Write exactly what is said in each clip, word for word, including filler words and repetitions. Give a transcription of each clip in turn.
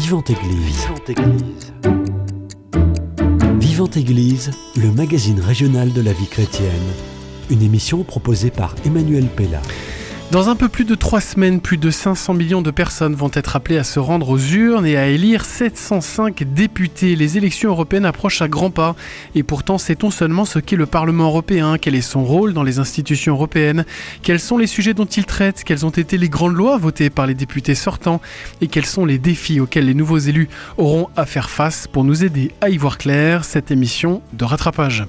Vivante Église. Vivante Église. Vivante Église, le magazine régional de la vie chrétienne. Une émission proposée par Emmanuel Pella. Dans un peu plus de trois semaines, plus de cinq cents millions de personnes vont être appelées à se rendre aux urnes et à élire sept cent cinq députés. Les élections européennes approchent à grands pas. Et pourtant, sait-on seulement ce qu'est le Parlement européen? Quel est son rôle dans les institutions européennes? Quels sont les sujets dont il traite? Quelles ont été les grandes lois votées par les députés sortants? Et quels sont les défis auxquels les nouveaux élus auront à faire face? Pour nous aider à y voir clair, cette émission de rattrapage.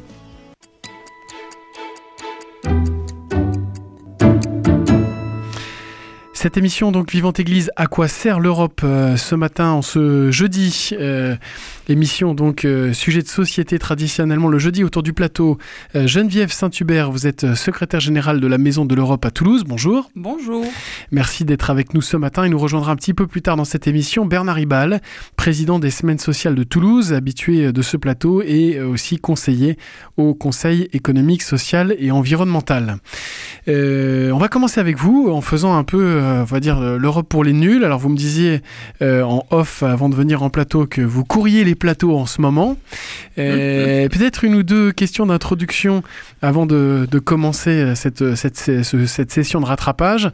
Cette émission, donc Vivante Église, à quoi sert l'Europe euh, ce matin, en ce jeudi euh, Émission, donc, euh, sujet de société traditionnellement le jeudi autour du plateau. Euh, Geneviève Saint-Hubert, vous êtes secrétaire générale de la Maison de l'Europe à Toulouse. Bonjour. Bonjour. Merci d'être avec nous ce matin. Il nous rejoindra un petit peu plus tard dans cette émission Bernard Ibal, président des Semaines sociales de Toulouse, habitué de ce plateau et aussi conseiller au Conseil économique, social et environnemental. Euh, on va commencer avec vous en faisant un peu, euh, on va dire, l'Europe pour les nuls. Alors vous me disiez euh, en off avant de venir en plateau que vous courriez les plateaux en ce moment. Euh, mmh. Peut-être une ou deux questions d'introduction avant de, de commencer cette, cette, cette, cette session de rattrapage.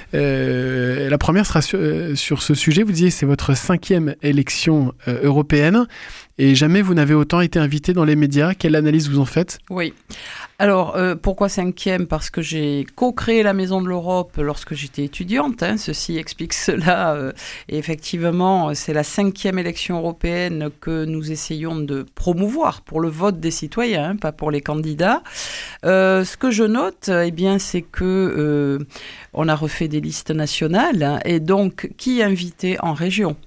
Euh, la première sera sur, sur ce sujet. Vous disiez que c'est votre cinquième élection euh, européenne et jamais vous n'avez autant été invité dans les médias. Quelle analyse vous en faites? Oui. Alors, euh, pourquoi cinquième? Parce que j'ai co-créé la Maison de l'Europe lorsque j'étais étudiante. Hein, ceci explique cela. Euh, et effectivement, c'est la cinquième élection européenne que nous essayons de promouvoir pour le vote des citoyens, hein, pas pour les candidats. Euh, ce que je note, eh bien, c'est que euh, on a refait des listes nationales. Hein, et donc, qui invité en région?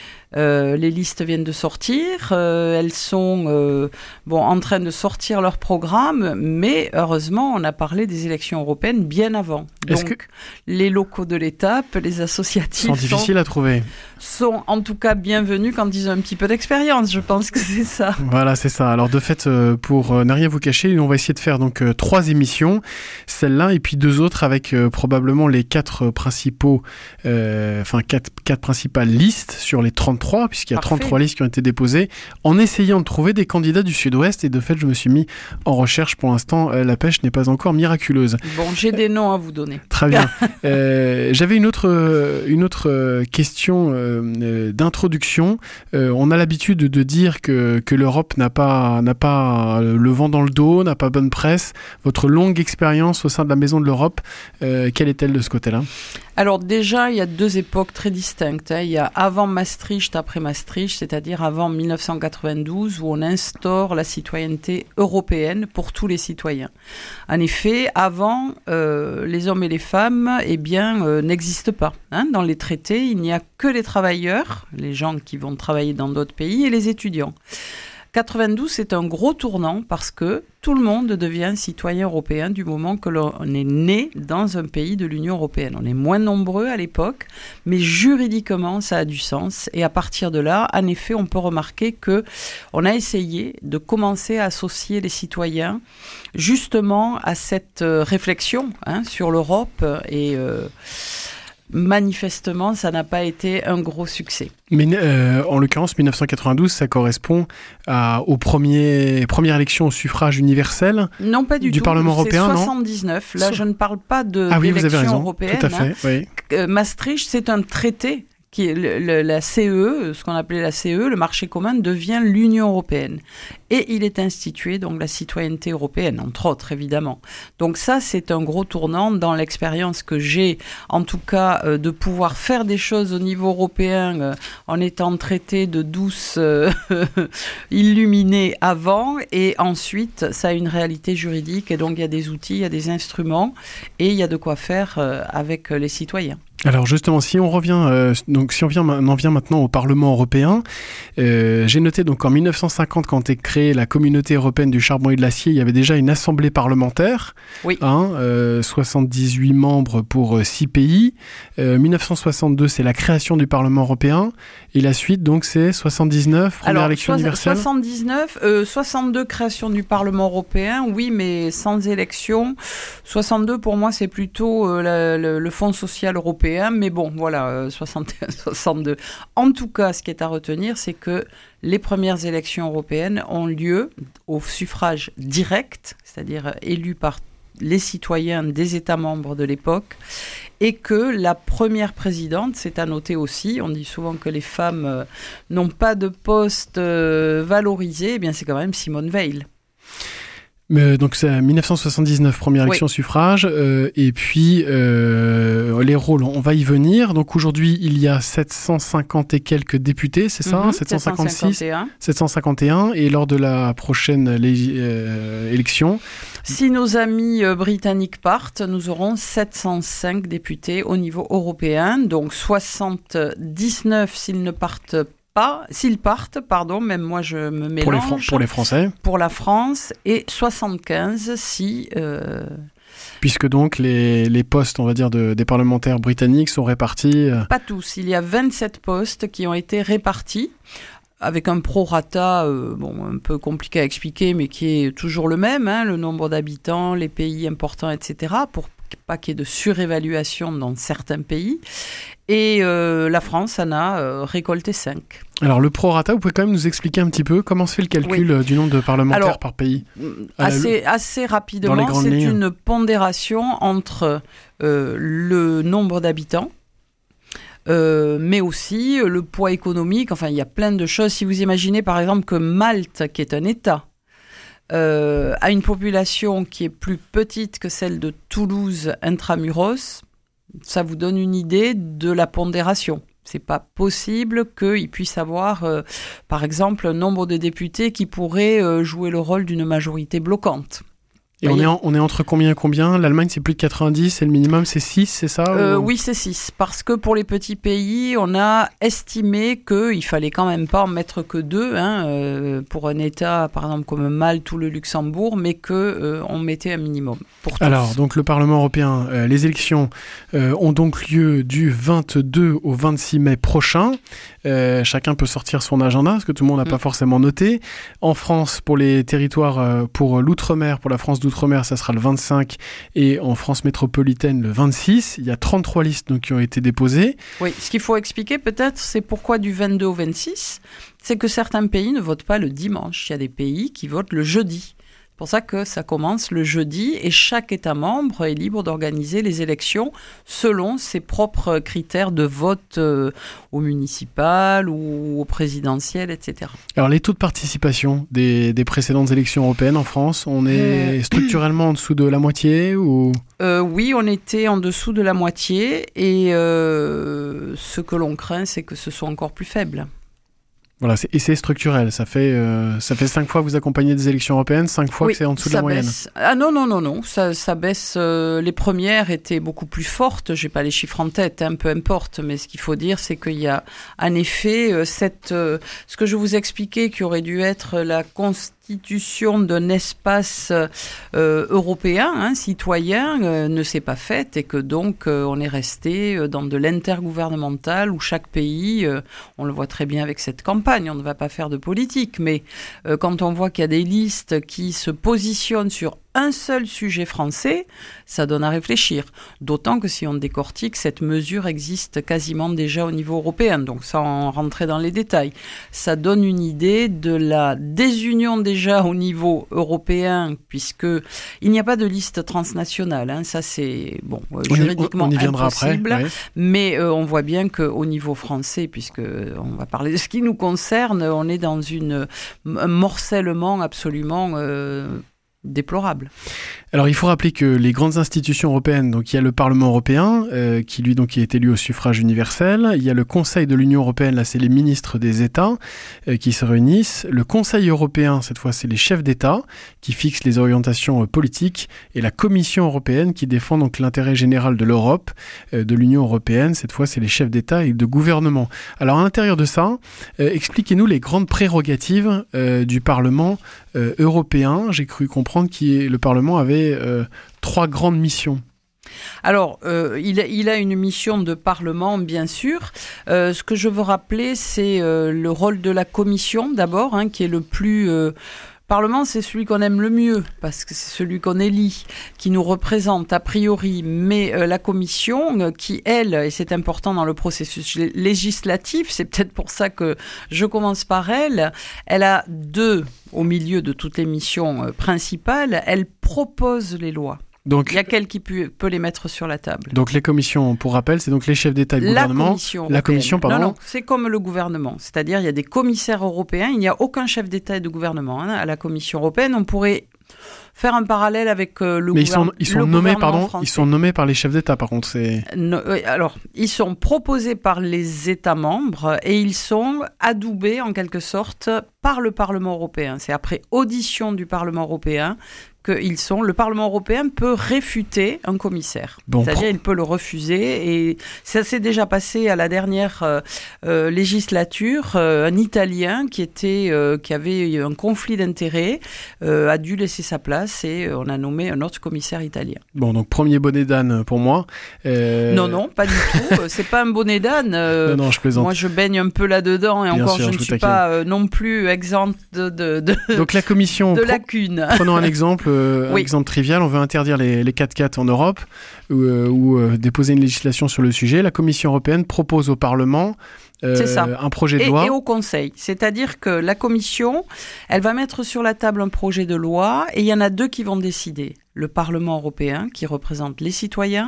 Euh, les listes viennent de sortir, euh, elles sont euh, bon, en train de sortir leur programme, mais heureusement, on a parlé des élections européennes bien avant. Est-ce Donc, que... les locaux de l'étape, les associatifs sont difficiles sont, à trouver. Sont en tout cas bienvenus quand ils ont un petit peu d'expérience, je pense que c'est ça. Voilà, c'est ça. Alors de fait, pour ne rien vous cacher, on va essayer de faire donc trois émissions, celle-là et puis deux autres avec euh, probablement les quatre principaux, euh, enfin quatre, quatre principales listes sur les trente-trois, puisqu'il y a Parfait. trente-trois listes qui ont été déposées, en essayant de trouver des candidats du Sud-Ouest. Et de fait, je me suis mis en recherche. Pour l'instant, euh, la pêche n'est pas encore miraculeuse. Bon, j'ai des noms à vous donner. Très bien. euh, j'avais une autre, une autre question euh, d'introduction. Euh, on a l'habitude de dire que, que l'Europe n'a pas, n'a pas le vent dans le dos, n'a pas bonne presse. Votre longue expérience au sein de la Maison de l'Europe, euh, quelle est-elle de ce côté-là ? Alors déjà, il y a deux époques très distinctes. Hein. Il y a avant Maastricht, après Maastricht, c'est-à-dire avant dix-neuf cent quatre-vingt-douze, où on instaure la citoyenneté européenne pour tous les citoyens. En effet, avant, euh, les hommes et les femmes eh bien, euh, n'existent pas. Hein. Dans les traités, il n'y a que les travailleurs, les gens qui vont travailler dans d'autres pays, et les étudiants. quatre-vingt-douze, c'est un gros tournant parce que tout le monde devient citoyen européen du moment que l'on est né dans un pays de l'Union européenne. On est moins nombreux à l'époque, mais juridiquement, ça a du sens. Et à partir de là, en effet, on peut remarquer qu'on a essayé de commencer à associer les citoyens justement à cette réflexion hein, sur l'Europe et... Euh, manifestement, ça n'a pas été un gros succès. Mais euh, en l'occurrence, dix-neuf cent quatre-vingt-douze, ça correspond à, aux premiers, premières élections au suffrage universel non, pas du, du tout. Parlement européen, c'est soixante-dix-neuf. non Là, je ne parle pas de, ah oui, d'élection vous avez raison. européenne. Tout à fait, hein. oui. Euh, Maastricht, c'est un traité. Qui est le, le, la C E E, ce qu'on appelait la C E E, le marché commun, devient l'Union européenne. Et il est institué, donc, la citoyenneté européenne, entre autres, évidemment. Donc ça, c'est un gros tournant dans l'expérience que j'ai, en tout cas, euh, de pouvoir faire des choses au niveau européen euh, en étant traité de douce euh, illuminée avant. Et ensuite, ça a une réalité juridique. Et donc, il y a des outils, il y a des instruments et il y a de quoi faire euh, avec les citoyens. Alors justement, si on revient, euh, donc si on vient, on en vient maintenant au Parlement européen, euh, j'ai noté donc en dix-neuf cent cinquante, quand est créée la Communauté européenne du charbon et de l'acier, il y avait déjà une assemblée parlementaire, oui. hein, euh, soixante-dix-huit membres pour euh, six pays. Euh, dix-neuf cent soixante-deux, c'est la création du Parlement européen, et la suite donc c'est soixante-dix-neuf, première Alors, élection so- universelle. soixante-dix-neuf, euh, soixante-deux création du Parlement européen, oui, mais sans élection. soixante-deux pour moi c'est plutôt euh, la, le, le Fonds social européen. européen, mais bon, voilà, euh, soixante et un soixante-deux. En tout cas, ce qui est à retenir, c'est que les premières élections européennes ont lieu au suffrage direct, c'est-à-dire élu par les citoyens des États membres de l'époque, et que la première présidente, c'est à noter aussi, on dit souvent que les femmes euh, n'ont pas de poste euh, valorisé, eh bien c'est quand même Simone Veil. Mais donc c'est dix-neuf cent soixante-dix-neuf, première élection Oui. suffrage, euh, et puis euh, les rôles, on va y venir. Donc aujourd'hui, il y a sept cent cinquante et quelques députés, c'est ça, Mmh, sept cent cinquante-six, sept cent cinquante et un. sept cent cinquante et un, et lors de la prochaine lég- euh, élection, Si nos amis euh, britanniques partent, nous aurons sept cent cinq députés au niveau européen, donc soixante-dix-neuf s'ils ne partent pas, s'ils partent, pardon, même moi je me mélange. pour les, Fran- pour les Français, Pour la France, et soixante-quinze si... euh, puisque donc les, les postes, on va dire, de, des parlementaires britanniques sont répartis. euh, Pas tous, il y a vingt-sept postes qui ont été répartis avec un prorata euh, bon, un peu compliqué à expliquer, mais qui est toujours le même, hein, le nombre d'habitants, les pays importants, et cetera, pour pas qu'il y ait de surévaluation dans certains pays. Et euh, la France en a euh, récolté cinq. Alors le prorata, vous pouvez quand même nous expliquer un petit peu comment se fait le calcul euh, du nombre de parlementaires Alors, par pays? Assez, assez dans les rapidement, grandes c'est lignes. une pondération entre euh, le nombre d'habitants, euh, mais aussi le poids économique. Enfin, il y a plein de choses. Si vous imaginez par exemple que Malte, qui est un État, euh, a une population qui est plus petite que celle de Toulouse intramuros, ça vous donne une idée de la pondération. C'est pas possible qu'il puisse avoir, euh, par exemple, un nombre de députés qui pourraient euh, jouer le rôle d'une majorité bloquante. Et on est, en- on est entre combien et combien? L'Allemagne, c'est plus de quatre-vingt-dix, et le minimum, c'est six, c'est ça? Euh, ou... oui, c'est six. Parce que pour les petits pays, on a estimé qu'il fallait quand même pas en mettre que deux, hein, euh, pour un État, par exemple, comme Malte ou le Luxembourg, mais qu'on euh, mettait un minimum pour tous. Alors, donc le Parlement européen, euh, les élections euh, ont donc lieu du vingt-deux au vingt-six mai prochain. Euh, chacun peut sortir son agenda, parce que tout le monde n'a Mm. pas forcément noté. En France, pour les territoires, euh, pour l'outre-mer, pour la France d'outre-mer, ça sera le vingt-cinq, et en France métropolitaine, le vingt-six. Il y a trente-trois listes donc, qui ont été déposées. Oui, ce qu'il faut expliquer peut-être, c'est pourquoi du vingt-deux au vingt-six, c'est que certains pays ne votent pas le dimanche. Il y a des pays qui votent le jeudi. C'est pour ça que ça commence le jeudi et chaque État membre est libre d'organiser les élections selon ses propres critères de vote euh, au municipal ou au présidentiel, et cetera. Alors, les taux de participation des, des précédentes élections européennes en France, on est Euh. structurellement en dessous de la moitié ou... Euh, oui, on était en dessous de la moitié et euh, ce que l'on craint, c'est que ce soit encore plus faible. Voilà, c'est, et c'est structurel. Ça fait, euh, ça fait cinq fois que vous accompagnez des élections européennes, cinq fois Oui, que c'est en dessous de ça la moyenne. baisse. Ah non, non, non, non, ça, ça baisse. euh, les premières étaient beaucoup plus fortes. J'ai pas les chiffres en tête, hein, peu importe. Mais ce qu'il faut dire, c'est qu'il y a en effet euh, cette, euh, ce que je vous expliquais, qui aurait dû être la constitution d'un espace euh, européen, hein, citoyen, euh, ne s'est pas faite et que donc euh, on est resté euh, dans de l'intergouvernemental où chaque pays, euh, on le voit très bien avec cette campagne, on ne va pas faire de politique, mais euh, quand on voit qu'il y a des listes qui se positionnent sur un seul sujet français, ça donne à réfléchir. D'autant que si on décortique, cette mesure existe quasiment déjà au niveau européen, donc sans rentrer dans les détails. Ça donne une idée de la désunion déjà au niveau européen, puisque il n'y a pas de liste transnationale. Hein, ça c'est bon, euh, On y- juridiquement on y viendra impossible. après. Oui. Mais euh, on voit bien qu'au niveau français, puisque on va parler de ce qui nous concerne, on est dans une, un morcellement absolument euh, déplorable. Alors, il faut rappeler que les grandes institutions européennes, donc il y a le Parlement européen, euh, qui lui donc est élu au suffrage universel. Il y a le Conseil de l'Union européenne, là c'est les ministres des États euh, qui se réunissent. Le Conseil européen, cette fois c'est les chefs d'État qui fixent les orientations euh, politiques, et la Commission européenne qui défend donc l'intérêt général de l'Europe, euh, de l'Union européenne. Cette fois c'est les chefs d'État et de gouvernement. Alors à l'intérieur de ça, euh, expliquez-nous les grandes prérogatives euh, du Parlement euh, européen. J'ai cru comprendre que le Parlement avait Euh, trois grandes missions. Alors, euh, il, a, il a une mission de parlement, bien sûr. Euh, ce que je veux rappeler, c'est euh, le rôle de la commission, d'abord, hein, qui est le plus... Euh, Le Parlement, c'est celui qu'on aime le mieux, parce que c'est celui qu'on élit, qui nous représente a priori, mais euh, la Commission, euh, qui elle, et c'est important dans le processus législatif, c'est peut-être pour ça que je commence par elle, elle a deux, au milieu de toutes les missions euh, principales, elle propose les lois. Donc, il y a qu'elle qui peut, peut les mettre sur la table. Donc les commissions, pour rappel, c'est donc les chefs d'État et de gouvernement. La commission. La commission, pardon. Non, non, c'est comme le gouvernement. C'est-à-dire, il y a des commissaires européens. Il n'y a aucun chef d'État et de gouvernement hein, à la Commission européenne. On pourrait faire un parallèle avec euh, le, Mais gouvernement. Mais ils sont, ils sont nommés, pardon, ils sont nommés par les chefs d'État, par contre. C'est... No, euh, alors, ils sont proposés par les États membres et ils sont adoubés, en quelque sorte, par le Parlement européen. C'est après audition du Parlement européen qu'ils sont. Le Parlement européen peut réfuter un commissaire. Bon, c'est-à-dire, il peut le refuser. Et ça s'est déjà passé à la dernière euh, euh, législature. Euh, un Italien qui, était, euh, qui avait un conflit d'intérêts euh, a dû laisser sa place et on a nommé un autre commissaire italien. Bon, donc premier bonnet d'âne pour moi. Euh... Non, non, pas du tout. C'est pas un bonnet d'âne. Euh, non, non, je plaisante. Moi, je baigne un peu là-dedans et Bien encore, sûr, je ne suis pas euh, non plus exempte de, de, de, donc, la commission, de lacunes. Prenons un exemple. Euh, oui. Un exemple trivial, on veut interdire les, les quatre-quatre en Europe ou, euh, ou euh, déposer une législation sur le sujet. La Commission européenne propose au Parlement euh, C'est ça. un projet de et, loi. Et au Conseil. C'est-à-dire que la Commission, elle va mettre sur la table un projet de loi et il y en a deux qui vont décider. Le Parlement européen, qui représente les citoyens,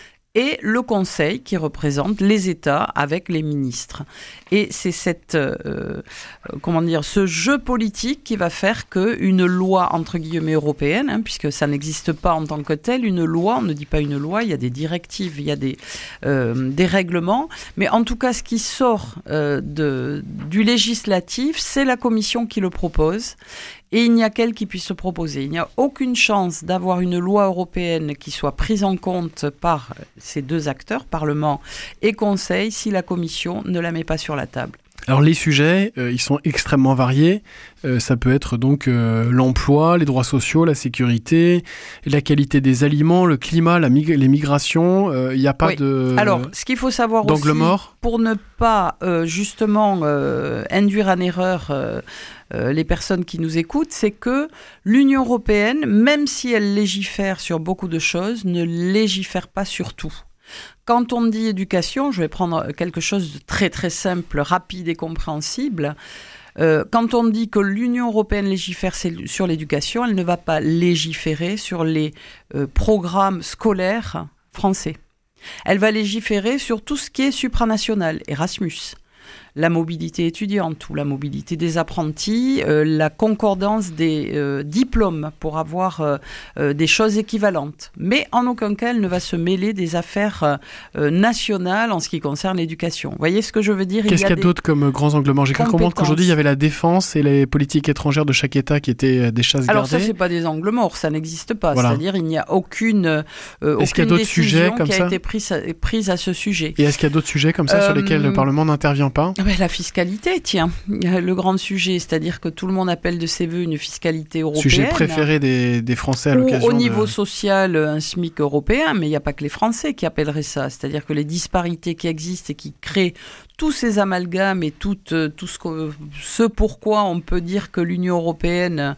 et le Conseil qui représente les États avec les ministres. Et c'est cette, euh, comment dire, ce jeu politique qui va faire qu'une loi, entre guillemets, européenne, hein, puisque ça n'existe pas en tant que telle, une loi, on ne dit pas une loi, il y a des directives, il y a des, euh, des règlements, mais en tout cas, ce qui sort euh, de, du législatif, c'est la Commission qui le propose. Et il n'y a qu'elle qui puisse se proposer. Il n'y a aucune chance d'avoir une loi européenne qui soit prise en compte par ces deux acteurs, Parlement et Conseil, si la Commission ne la met pas sur la table. Alors les sujets, euh, ils sont extrêmement variés. Euh, ça peut être donc euh, l'emploi, les droits sociaux, la sécurité, la qualité des aliments, le climat, la mig- les migrations. Il euh, n'y a pas oui. de Alors, ce qu'il faut savoir d'angle aussi, mort. Pour ne pas euh, justement euh, induire en erreur euh, euh, les personnes qui nous écoutent, c'est que l'Union européenne, même si elle légifère sur beaucoup de choses, ne légifère pas sur tout. Quand on dit éducation, je vais prendre quelque chose de très très simple, rapide et compréhensible. Euh, quand on dit que l'Union européenne légifère sur l'éducation, elle ne va pas légiférer sur les euh, programmes scolaires français. Elle va légiférer sur tout ce qui est supranational, Erasmus, la mobilité étudiante ou la mobilité des apprentis, euh, la concordance des euh, diplômes pour avoir euh, euh, des choses équivalentes. Mais en aucun cas, elle ne va se mêler des affaires euh, nationales en ce qui concerne l'éducation. Vous voyez ce que je veux dire ? Qu'est-ce qu'il y a, des... d'autre comme grands angles morts ? J'ai cru comprendre qu'aujourd'hui, il y avait la défense et les politiques étrangères de chaque État qui étaient des chasses Alors gardées. ça, c'est pas des angles morts, ça n'existe pas. Voilà. C'est-à-dire, il n'y a aucune, euh, est-ce aucune qu'il y a d'autres décision sujets comme qui a ça été prise, prise à ce sujet. Et est-ce qu'il y a d'autres sujets comme ça euh, sur lesquels le Parlement n'intervient pas ? Ben, la fiscalité, tiens, le grand sujet, c'est-à-dire que tout le monde appelle de ses voeux une fiscalité européenne. Sujet préféré des, des Français à l'occasion. Au niveau de... social, un SMIC européen, mais il n'y a pas que les Français qui appelleraient ça. C'est-à-dire que les disparités qui existent et qui créent tous ces amalgames et tout, euh, tout ce, que, ce pourquoi on peut dire que l'Union européenne,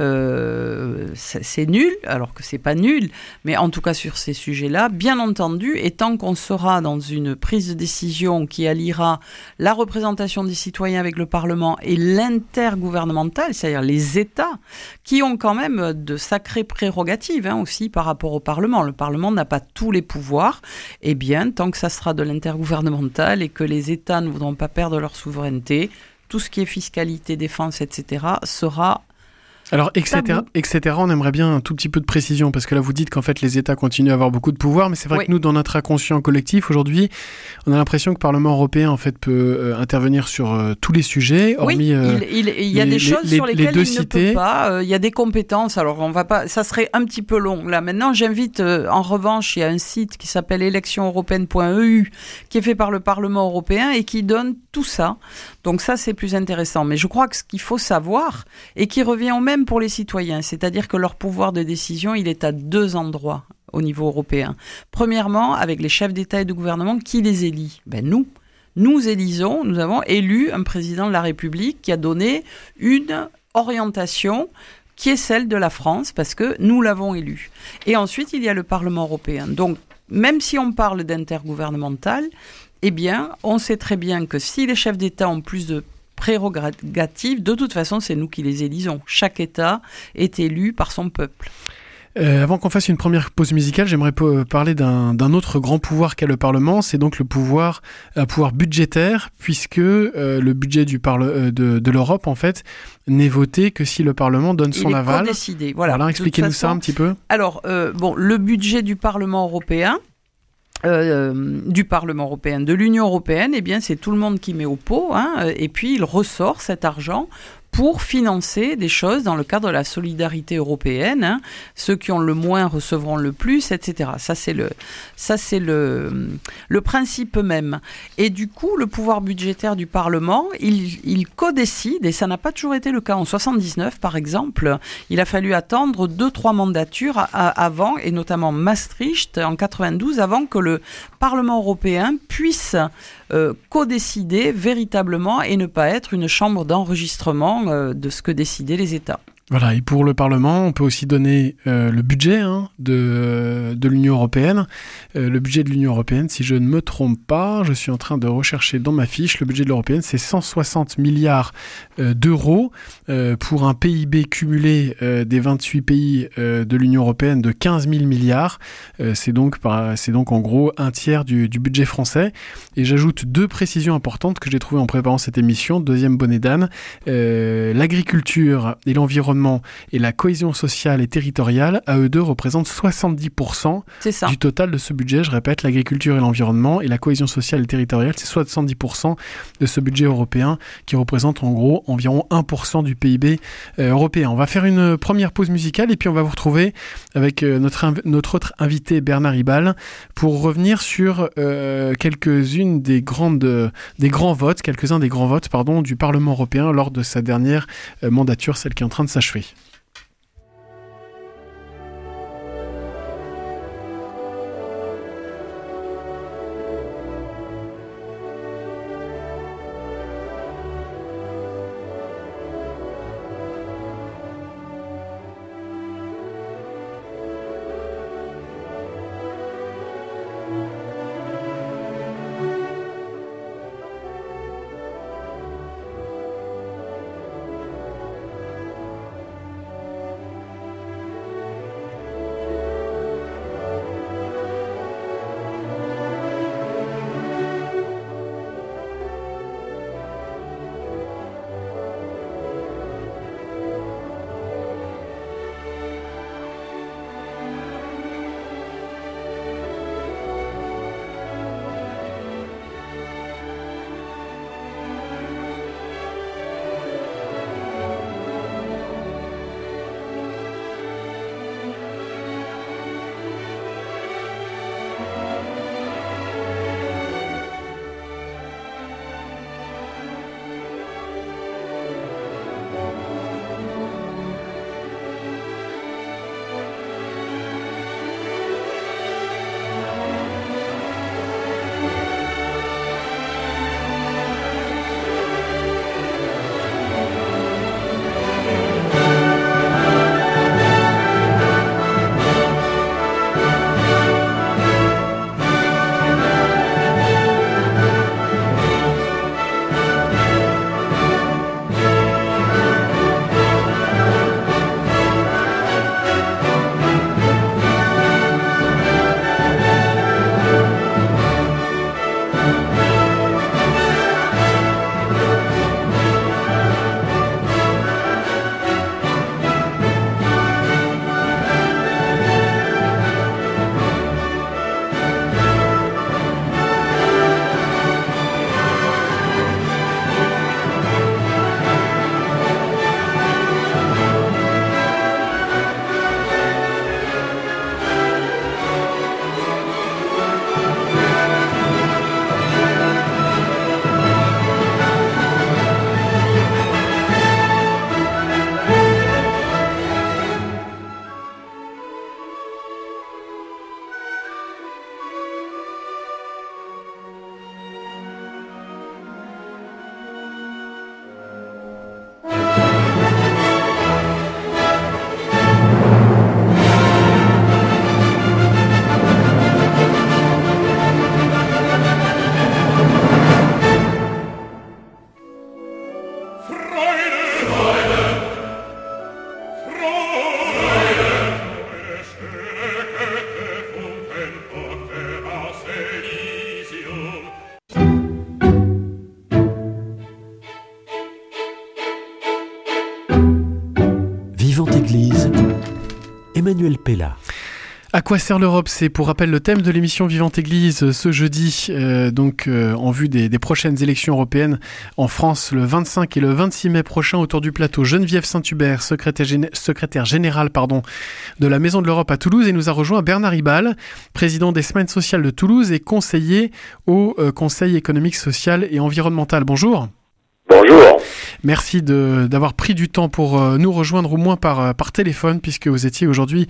euh, c'est, c'est nul, alors que c'est pas nul, mais en tout cas sur ces sujets-là, bien entendu, et tant qu'on sera dans une prise de décision qui alliera la représentation des citoyens avec le Parlement et l'intergouvernemental, c'est-à-dire les États, qui ont quand même de sacrées prérogatives hein, aussi par rapport au Parlement. Le Parlement n'a pas tous les pouvoirs, et bien, tant que ça sera de l'intergouvernemental et que les États ne voudront pas perdre leur souveraineté, tout ce qui est fiscalité, défense, et cetera sera... Alors, et cetera, et cetera, on aimerait bien un tout petit peu de précision, parce que là, vous dites qu'en fait, les États continuent à avoir beaucoup de pouvoir, mais c'est vrai oui. que nous, dans notre inconscient collectif, aujourd'hui, on a l'impression que le Parlement européen, en fait, peut euh, intervenir sur euh, tous les sujets, hormis... Oui, euh, il, il, il y a les, des choses les, sur lesquelles les deux il cités. ne peut pas. Euh, il y a des compétences, alors on va pas... Ça serait un petit peu long. Là, maintenant, j'invite... Euh, en revanche, il y a un site qui s'appelle élections européennes point e u, qui est fait par le Parlement européen et qui donne tout ça. Donc ça, c'est plus intéressant. Mais je crois que ce qu'il faut savoir, et qui revient au même pour les citoyens, c'est-à-dire que leur pouvoir de décision, il est à deux endroits au niveau européen. Premièrement, avec les chefs d'État et de gouvernement, qui les élit ? Ben nous. Nous élisons, nous avons élu un président de la République qui a donné une orientation qui est celle de la France, parce que nous l'avons élu. Et ensuite, il y a le Parlement européen. Donc, même si on parle d'intergouvernemental, eh bien, on sait très bien que si les chefs d'État ont plus de prérogatives, de toute façon, c'est nous qui les élisons. Chaque État est élu par son peuple. Euh, avant qu'on fasse une première pause musicale, j'aimerais p- parler d'un, d'un autre grand pouvoir qu'a le Parlement, c'est donc le pouvoir, un pouvoir budgétaire, puisque euh, le budget du parle- euh, de, de l'Europe, en fait, n'est voté que si le Parlement donne son Il est aval. codécidé, voilà. Voilà, expliquez-nous façon, ça un petit peu. Alors, euh, bon, le budget du Parlement européen, Euh, du Parlement européen, de l'Union européenne, eh bien, c'est tout le monde qui met au pot, hein, et puis il ressort cet argent pour financer des choses dans le cadre de la solidarité européenne. Hein. Ceux qui ont le moins recevront le plus, et cetera. Ça, c'est le, ça, c'est le, le principe même. Et du coup, le pouvoir budgétaire du Parlement, il, il codécide, et ça n'a pas toujours été le cas. En soixante-dix-neuf, par exemple, il a fallu attendre deux, trois mandatures à, à, avant, et notamment Maastricht en quatre-vingt-douze, avant que le Parlement européen puisse euh, codécider véritablement et ne pas être une chambre d'enregistrement euh, de ce que décidaient les États. Voilà, et pour le Parlement, on peut aussi donner euh, le budget hein, de, de l'Union européenne. Euh, le budget de l'Union européenne, si je ne me trompe pas, je suis en train de rechercher dans ma fiche, le budget de l'Union européenne, c'est cent soixante milliards euh, d'euros euh, pour un P I B cumulé euh, des vingt-huit pays euh, de l'Union européenne de quinze mille milliards. Euh, c'est, donc par, c'est donc en gros un tiers du, du budget français. Et j'ajoute deux précisions importantes que j'ai trouvées en préparant cette émission. Deuxième bonnet d'âne, euh, l'agriculture et l'environnement et la cohésion sociale et territoriale, à eux deux, représentent soixante-dix pour cent du total de ce budget. Je répète, l'agriculture et l'environnement et la cohésion sociale et territoriale, c'est soixante-dix pour cent de ce budget européen qui représente en gros environ un pour cent du P I B euh, européen. On va faire une première pause musicale et puis on va vous retrouver avec euh, notre, inv- notre autre invité Bernard Ribal pour revenir sur euh, quelques-unes des, grandes, euh, des grands votes, quelques-uns des grands votes pardon, du Parlement européen lors de sa dernière euh, mandature, celle qui est en train de s'achever. Emmanuel Pella. À quoi sert l'Europe ? C'est pour rappel le thème de l'émission Vivante Église ce jeudi, euh, donc euh, en vue des, des prochaines élections européennes en France le vingt-cinq et le vingt-six mai prochain. Autour du plateau, Geneviève Saint-Hubert, secrétaire, géné- secrétaire générale pardon, de la Maison de l'Europe à Toulouse, et nous a rejoint Bernard Ribal, président des Semaines sociales de Toulouse et conseiller au euh, Conseil économique, social et environnemental. Bonjour. Bonjour. Merci de, d'avoir pris du temps pour euh, nous rejoindre, au moins par, par téléphone, puisque vous étiez aujourd'hui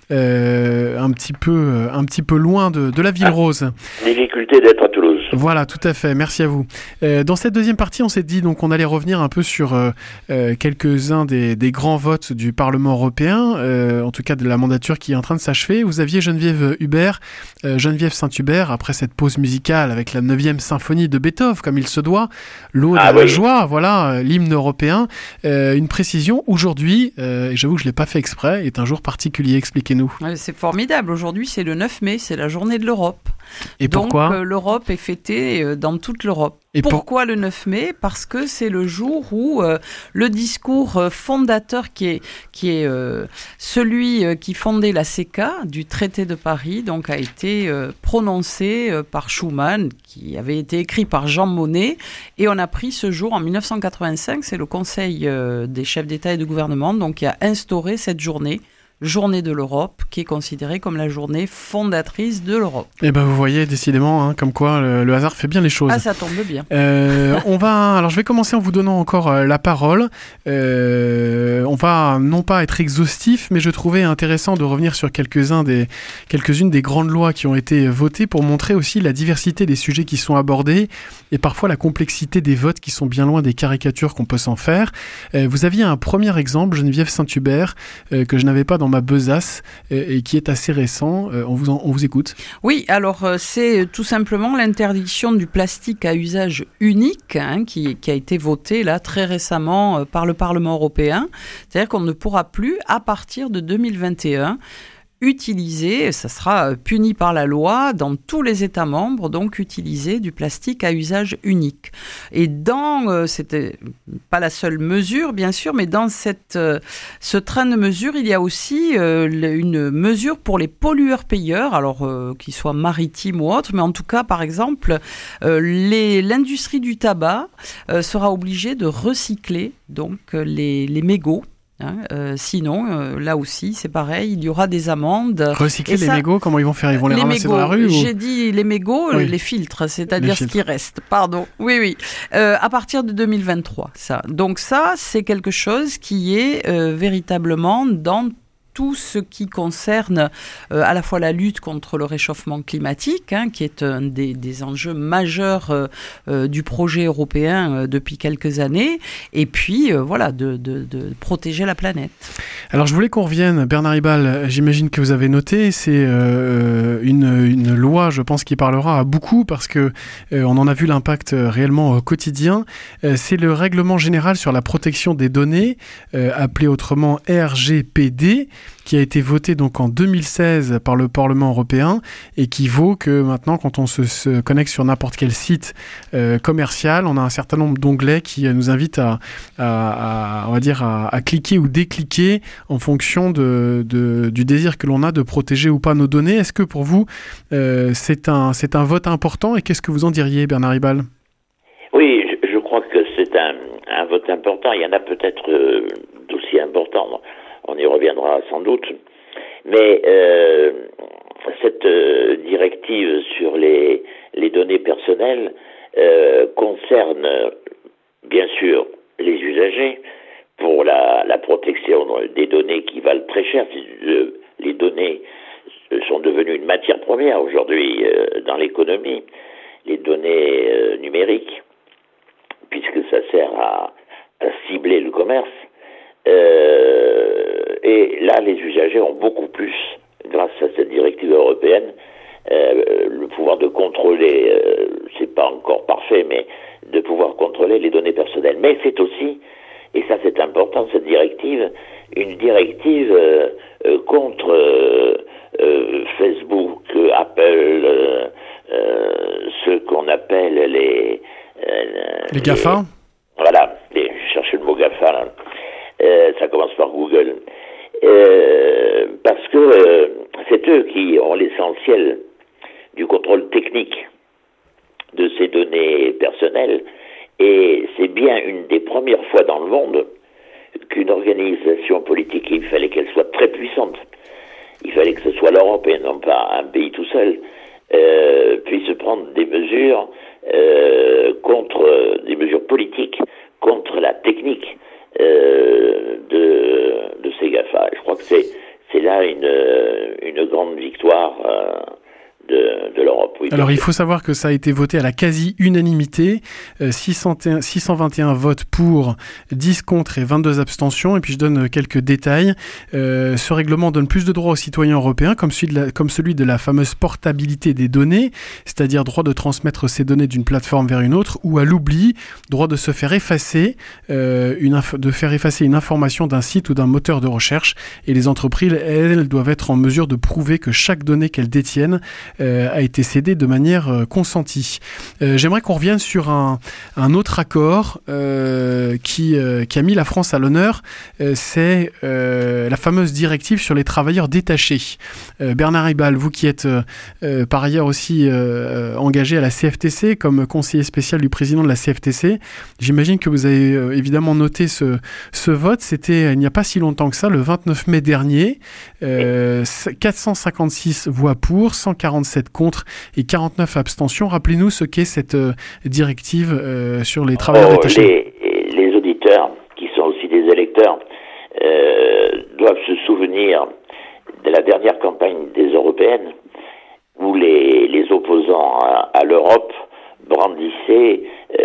euh, un, petit peu, un petit peu loin de, de la ville rose. Difficulté d'être à Toulouse. Voilà, tout à fait. Merci à vous. Euh, dans cette deuxième partie, on s'est dit donc on allait revenir un peu sur euh, euh, quelques-uns des, des grands votes du Parlement européen, euh, en tout cas de la mandature qui est en train de s'achever. Vous aviez Geneviève Hubert, euh, Geneviève Saint-Hubert, après cette pause musicale avec la neuvième symphonie de Beethoven, comme il se doit, l'Aude ah, à la oui. joie, voilà, l'hymne européen. Euh, une précision, aujourd'hui, euh, et j'avoue que je ne l'ai pas fait exprès, est un jour particulier. Expliquez-nous. C'est formidable. Aujourd'hui, c'est le neuf mai, c'est la journée de l'Europe. Et Donc, pourquoi euh, l'Europe est fêtée euh, dans toute l'Europe. Et Pourquoi pour... le neuf mai ? Parce que c'est le jour où euh, le discours euh, fondateur qui est, qui est euh, celui euh, qui fondait la C E C A du traité de Paris, donc a été euh, prononcé euh, par Schuman, qui avait été écrit par Jean Monnet, et on a pris ce jour en dix-neuf cent quatre-vingt-cinq, c'est le Conseil euh, des chefs d'État et de gouvernement donc qui a instauré cette journée. Journée de l'Europe, qui est considérée comme la journée fondatrice de l'Europe. Eh ben vous voyez, décidément, hein, comme quoi le, le hasard fait bien les choses. Ah, ça tombe bien. Euh, on va, alors je vais commencer en vous donnant encore euh, la parole. Euh, on va non pas être exhaustif, mais je trouvais intéressant de revenir sur quelques-uns des, quelques-unes des grandes lois qui ont été votées pour montrer aussi la diversité des sujets qui sont abordés et parfois la complexité des votes qui sont bien loin des caricatures qu'on peut s'en faire. Euh, vous aviez un premier exemple, Geneviève Saint-Hubert, euh, que je n'avais pas dans ma besace et, et qui est assez récent. Euh, on, vous en, on vous écoute. Oui, alors euh, c'est tout simplement l'interdiction du plastique à usage unique hein, qui, qui a été votée là très récemment euh, par le Parlement européen. C'est-à-dire qu'on ne pourra plus, à partir de deux mille vingt et un, utiliser, ça sera puni par la loi dans tous les États membres, donc utiliser du plastique à usage unique. Et dans, euh, c'était pas la seule mesure bien sûr, mais dans cette, euh, ce train de mesures, il y a aussi euh, une mesure pour les pollueurs-payeurs, alors euh, qu'ils soient maritimes ou autres, mais en tout cas par exemple, euh, les, l'industrie du tabac euh, sera obligée de recycler donc les, les mégots. Hein, euh, sinon, euh, là aussi, c'est pareil, il y aura des amendes. Recycler et les ça, mégots, comment ils vont faire ? Ils vont les, les ramasser mégots, dans la rue J'ai ou... dit les mégots, oui. les filtres, c'est-à-dire les ce filtres. qui reste. Pardon. Oui, oui. Euh, à partir de deux mille vingt-trois, ça. Donc ça, c'est quelque chose qui est euh, véritablement dans tout ce qui concerne euh, à la fois la lutte contre le réchauffement climatique, hein, qui est un des, des enjeux majeurs euh, euh, du projet européen euh, depuis quelques années, et puis euh, voilà, de, de, de protéger la planète. Alors je voulais qu'on revienne, Bernard Ribal, j'imagine que vous avez noté, c'est euh, une, une loi, je pense, qui parlera à beaucoup, parce que euh, on en a vu l'impact réellement au quotidien. Euh, c'est le règlement général sur la protection des données, euh, appelé autrement R G P D, qui a été voté donc en deux mille seize par le Parlement européen et qui vaut que maintenant, quand on se, se connecte sur n'importe quel site euh, commercial, on a un certain nombre d'onglets qui nous invitent à, à, à on va dire à, à cliquer ou décliquer en fonction de, de, du désir que l'on a de protéger ou pas nos données. Est-ce que pour vous, euh, c'est un, c'est un vote important et qu'est-ce que vous en diriez, Bernard Ribal ? Oui, je, je crois que c'est un, un vote important. Il y en a peut-être euh, d'aussi importants. On y reviendra sans doute. Mais euh, cette euh, directive sur les, les données personnelles euh, concerne bien sûr les usagers pour la, la protection des données qui valent très cher. Les données sont devenues une matière première aujourd'hui euh, dans l'économie, les données euh, numériques, puisque ça sert à, à cibler le commerce. Euh, et là, les usagers ont beaucoup plus, grâce à cette directive européenne, euh, le pouvoir de contrôler, euh, c'est pas encore parfait, mais de pouvoir contrôler les données personnelles. Mais c'est aussi, et ça c'est important, cette directive, une directive euh, euh, contre euh, euh, Facebook, Apple, euh, euh, ceux qu'on appelle les... Euh, les GAFA. Voilà, les, je cherchais le mot GAFA, là. Euh, ça commence par Google. Euh, parce que c'est eux qui ont l'essentiel du contrôle technique de ces données personnelles, et c'est bien une des premières fois dans le monde qu'une organisation politique, il fallait qu'elle soit très puissante, il fallait que ce soit l'Europe et non pas un pays tout seul, euh, puisse prendre des mesures euh, contre, des mesures politiques contre la technique euh, de, de ces GAFA. Je crois que c'est, c'est là une, une grande victoire euh, De, de l'Europe. Oui, Alors il faut savoir que ça a été voté à la quasi-unanimité, euh, six cent vingt et un votes pour, dix contre et vingt-deux abstentions. Et puis je donne quelques détails. Euh, ce règlement donne plus de droits aux citoyens européens, comme celui, de la, comme celui de la fameuse portabilité des données, c'est-à-dire droit de transmettre ces données d'une plateforme vers une autre, ou à l'oubli, droit de se faire effacer, euh, une inf- de faire effacer une information d'un site ou d'un moteur de recherche. Et les entreprises, elles, doivent être en mesure de prouver que chaque donnée qu'elles détiennent Euh, a été cédé de manière euh, consentie. Euh, j'aimerais qu'on revienne sur un, un autre accord euh, qui, euh, qui a mis la France à l'honneur, euh, c'est euh, la fameuse directive sur les travailleurs détachés. Euh, Bernard Ribal, vous qui êtes euh, euh, par ailleurs aussi euh, engagé à la C F T C comme conseiller spécial du président de la C F T C, j'imagine que vous avez euh, évidemment noté ce, ce vote. C'était il n'y a pas si longtemps que ça, le vingt-neuf mai dernier, euh, quatre cent cinquante-six voix pour, cent quarante-sept contre et quarante-neuf abstentions. Rappelez-nous ce qu'est cette euh, directive euh, sur les travailleurs oh, détachés. Les, les auditeurs, qui sont aussi des électeurs, euh, doivent se souvenir de la dernière campagne des européennes où les, les opposants à, à l'Europe brandissaient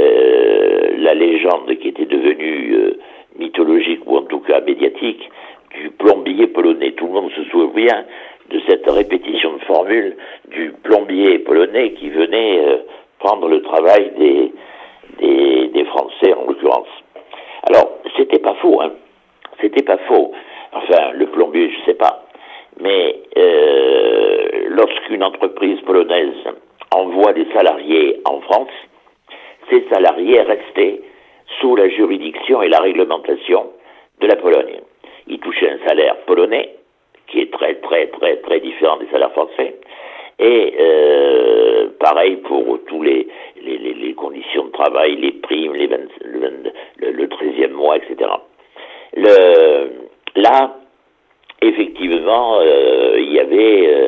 euh, la légende qui était devenue euh, mythologique ou en tout cas médiatique du plombier polonais. Tout le monde se souvient de cette répétition de formule du plombier polonais qui venait euh, prendre le travail des, des, des Français en l'occurrence. Alors, c'était pas faux, hein. C'était pas faux. Enfin, le plombier, je sais pas. Mais euh, lorsqu'une entreprise polonaise envoie des salariés en France, ces salariés restaient sous la juridiction et la réglementation de la Pologne. Ils touchaient un salaire polonais, qui est très très très très différent des salaires français, et euh, pareil pour tous les, les, les, les conditions de travail, les primes, les vingt, le, le treizième mois, et cetera. Le, là, effectivement, euh, il y avait euh,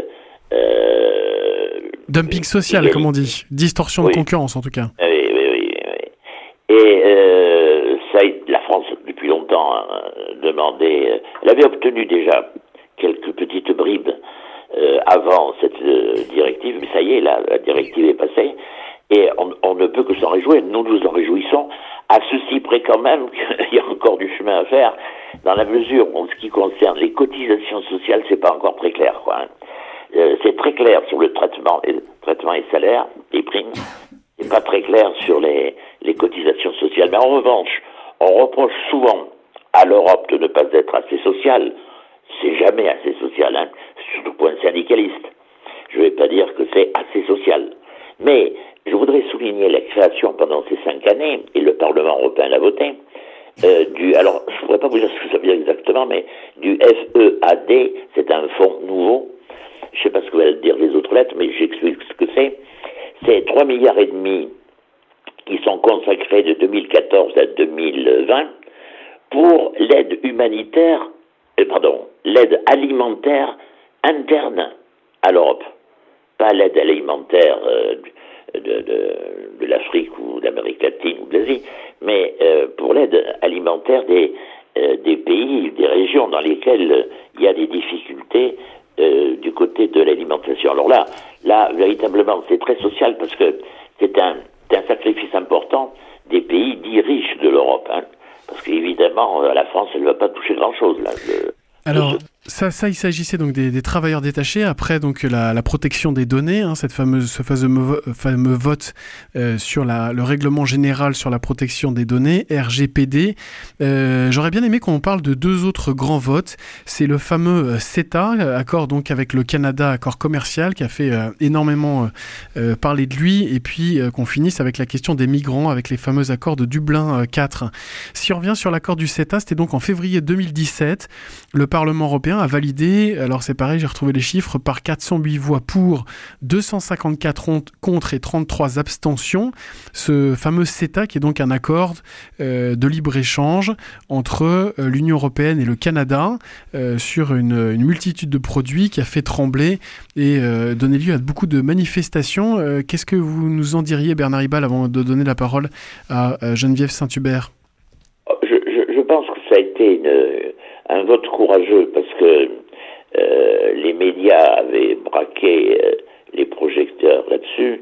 euh, dumping social, comme on dit, distorsion oui. de concurrence en tout cas. Oui, oui, oui. oui. Et euh, ça, la France depuis longtemps hein, demandait, euh, elle avait obtenu déjà quelques petites bribes euh, avant cette euh, directive, mais ça y est, la, la directive est passée, et on, on ne peut que s'en réjouir. Nous nous en réjouissons, à ceci près quand même qu'il y a encore du chemin à faire, dans la mesure où, en ce qui concerne les cotisations sociales, c'est pas encore très clair, quoi. Hein. Euh, c'est très clair sur le traitement, les traitements et salaires, les primes, c'est pas très clair sur les, les cotisations sociales. Mais en revanche, on reproche souvent à l'Europe de ne pas être assez sociale. C'est jamais assez social, hein, surtout pour un syndicaliste. Je ne vais pas dire que c'est assez social. Mais je voudrais souligner la création pendant ces cinq années, et le Parlement européen l'a voté, euh, du, alors je ne pourrais pas vous dire ce que ça veut dire exactement, mais du F E A D, c'est un fonds nouveau. Je ne sais pas ce que veulent dire les autres lettres, mais j'explique ce que c'est. C'est trois milliards et demi qui sont consacrés de deux mille quatorze à deux mille vingt pour l'aide humanitaire Euh, pardon, l'aide alimentaire interne à l'Europe. Pas l'aide alimentaire euh, de, de, de l'Afrique ou d'Amérique latine ou de l'Asie, mais euh, pour l'aide alimentaire des, euh, des pays, des régions dans lesquelles euh, il y a des difficultés euh, du côté de l'alimentation. Alors là, là, véritablement, c'est très social parce que c'est un, c'est un sacrifice important des pays dits riches de l'Europe, hein. Parce qu'évidemment, la France, elle ne va pas toucher grand-chose, là. Le, Alors, ça, ça, il s'agissait donc des, des travailleurs détachés. Après, donc la, la protection des données, hein, cette fameuse, ce fameux, fameux vote euh, sur la, le règlement général sur la protection des données, R G P D. Euh, j'aurais bien aimé qu'on parle de deux autres grands votes. C'est le fameux CETA, accord donc avec le Canada, accord commercial, qui a fait euh, énormément euh, parler de lui, et puis euh, qu'on finisse avec la question des migrants, avec les fameux accords de Dublin quatre. Si on revient sur l'accord du CETA, c'était donc en février deux mille dix-sept. Le Parlement européen européen a validé, alors c'est pareil, j'ai retrouvé les chiffres, par quatre cent huit voix pour, deux cent cinquante-quatre contre et trente-trois abstentions, ce fameux CETA qui est donc un accord euh, de libre-échange entre euh, l'Union européenne et le Canada euh, sur une, une multitude de produits qui a fait trembler et euh, donné lieu à beaucoup de manifestations. Euh, qu'est-ce que vous nous en diriez, Bernard Ribal, avant de donner la parole à euh, Geneviève Saint-Hubert? Je, je, je pense que ça a été une, un vote courageux parce que euh, les médias avaient braqué euh, les projecteurs là-dessus,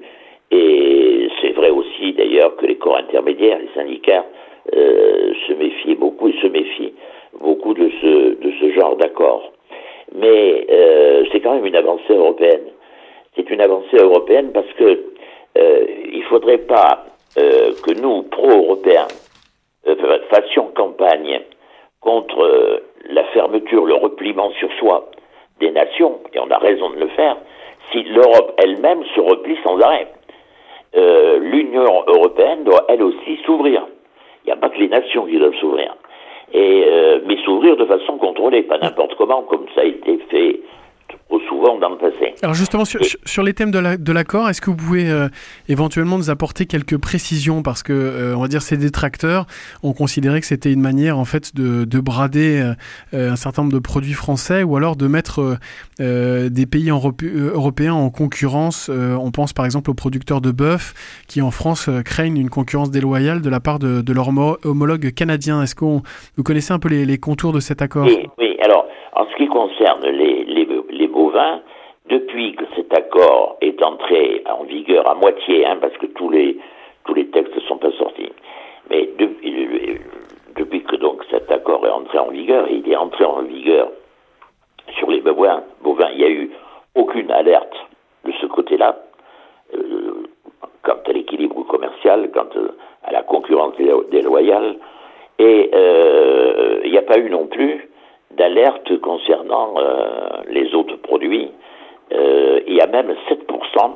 et c'est vrai aussi d'ailleurs que les corps intermédiaires, les syndicats, euh, se méfiaient beaucoup et se méfient beaucoup de ce, de ce genre d'accord. Mais euh, c'est quand même une avancée européenne. C'est une avancée européenne parce que euh, il faudrait pas euh, que nous, pro-européens, euh, fassions campagne contre euh, la fermeture, le repliement sur soi des nations, et on a raison de le faire, si l'Europe elle-même se replie sans arrêt. Euh, L'Union européenne doit elle aussi s'ouvrir. Il n'y a pas que les nations qui doivent s'ouvrir. Et, euh, mais s'ouvrir de façon contrôlée, pas n'importe comment, comme ça a été fait trop souvent dans le passé. Alors justement, sur, Et... sur les thèmes de, la, de l'accord, est-ce que vous pouvez euh, éventuellement nous apporter quelques précisions? Parce que, euh, on va dire, ces détracteurs ont considéré que c'était une manière, en fait, de, de brader euh, un certain nombre de produits français, ou alors de mettre euh, des pays europé- euh, européens en concurrence. Euh, on pense par exemple aux producteurs de bœuf, qui en France euh, craignent une concurrence déloyale de la part de, de leurs homologues canadiens. Est-ce que vous connaissez un peu les, les contours de cet accord? Oui, oui. Alors, en ce qui concerne les, les, les bovins, depuis que cet accord est entré en vigueur à moitié, hein, parce que tous les tous les textes ne sont pas sortis, mais depuis, depuis que donc cet accord est entré en vigueur, et il est entré en vigueur sur les bovins, bovins, il n'y a eu aucune alerte de ce côté-là, euh, quant à l'équilibre commercial, quant à la concurrence déloyale, et euh, il n'y a pas eu non plus d'alerte concernant euh, les autres produits. Euh, il y a même sept pour cent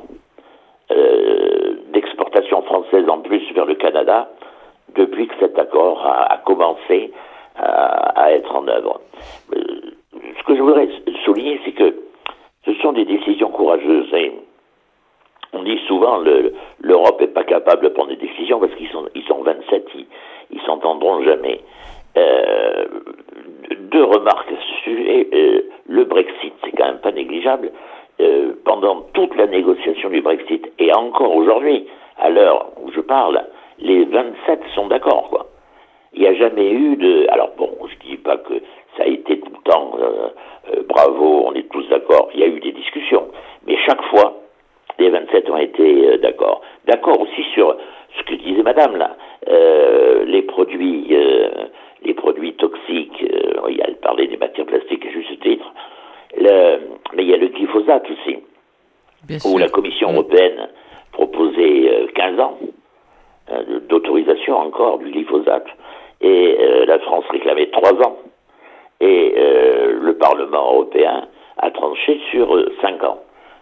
euh, d'exportation française en plus vers le Canada depuis que cet accord a, a commencé à, à être en œuvre. Euh, ce que je voudrais souligner, c'est que ce sont des décisions courageuses. Et on dit souvent que l'Europe n'est pas capable de prendre des décisions parce qu'ils sont, ils sont vingt-sept, ils, ils s'entendront jamais. Euh, deux remarques à ce sujet. Euh, le Brexit, c'est quand même pas négligeable. Euh, pendant toute la négociation du Brexit, et encore aujourd'hui, à l'heure où je parle, les vingt-sept sont d'accord, quoi. Il n'y a jamais eu de... Alors bon, je ne dis pas que ça a été tout le temps euh, euh, bravo, on est tous d'accord. Il y a eu des discussions. Mais chaque fois, les vingt-sept ont été euh, d'accord. D'accord aussi sur ce que disait madame, là. Euh, les produits... Euh, les produits toxiques, euh, elle parlait des matières plastiques à juste titre, le, mais il y a le glyphosate aussi, Bien où sûr. La Commission européenne proposait euh, quinze ans euh, d'autorisation encore du glyphosate, et euh, la France réclamait trois ans, et euh, le Parlement européen a tranché sur euh, cinq ans.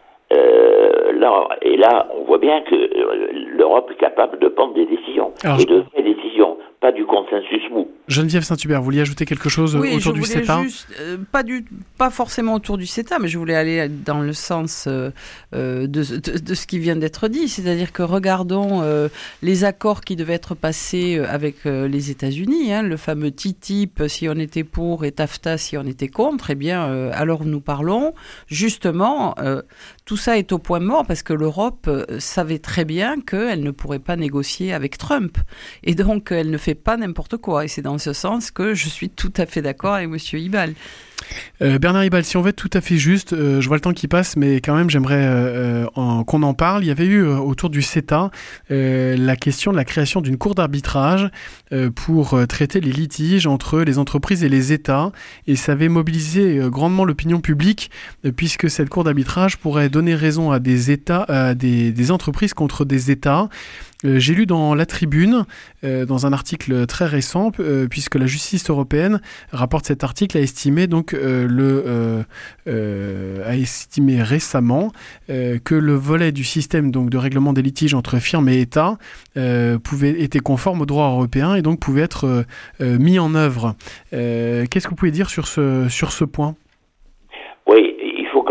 Euh, là, et là, on voit bien que euh, l'Europe est capable de prendre des décisions, Alors, et de vraies décisions, pas du consensus mou. Geneviève Saint-Hubert, vous vouliez ajouter quelque chose oui, autour du CETA? Juste, euh, pas, du, pas forcément autour du CETA, mais je voulais aller dans le sens euh, de, de, de ce qui vient d'être dit, c'est-à-dire que regardons euh, les accords qui devaient être passés avec euh, les États-Unis, hein, le fameux T T I P si on était pour et TAFTA si on était contre. Eh bien, euh, alors nous parlons justement. Euh, Tout ça est au point mort parce que l'Europe savait très bien qu'elle ne pourrait pas négocier avec Trump. Et donc, elle ne fait pas n'importe quoi. Et c'est dans ce sens que je suis tout à fait d'accord avec M. Ribal. Euh, Bernard Ribal, si on veut être tout à fait juste, euh, je vois le temps qui passe, mais quand même j'aimerais euh, en, qu'on en parle. Il y avait eu euh, autour du CETA euh, la question de la création d'une cour d'arbitrage euh, pour euh, traiter les litiges entre les entreprises et les États, et ça avait mobilisé euh, grandement l'opinion publique euh, puisque cette cour d'arbitrage pourrait donner raison à des États, à des, des entreprises contre des États. Euh, j'ai lu dans La Tribune, euh, dans un article très récent, euh, puisque la justice européenne rapporte cet article, a estimé donc euh, le euh, euh, a estimé récemment euh, que le volet du système donc de règlement des litiges entre firmes et États euh, pouvait était conforme au droit européen et donc pouvait être euh, mis en œuvre. Euh, qu'est-ce que vous pouvez dire sur ce sur ce point?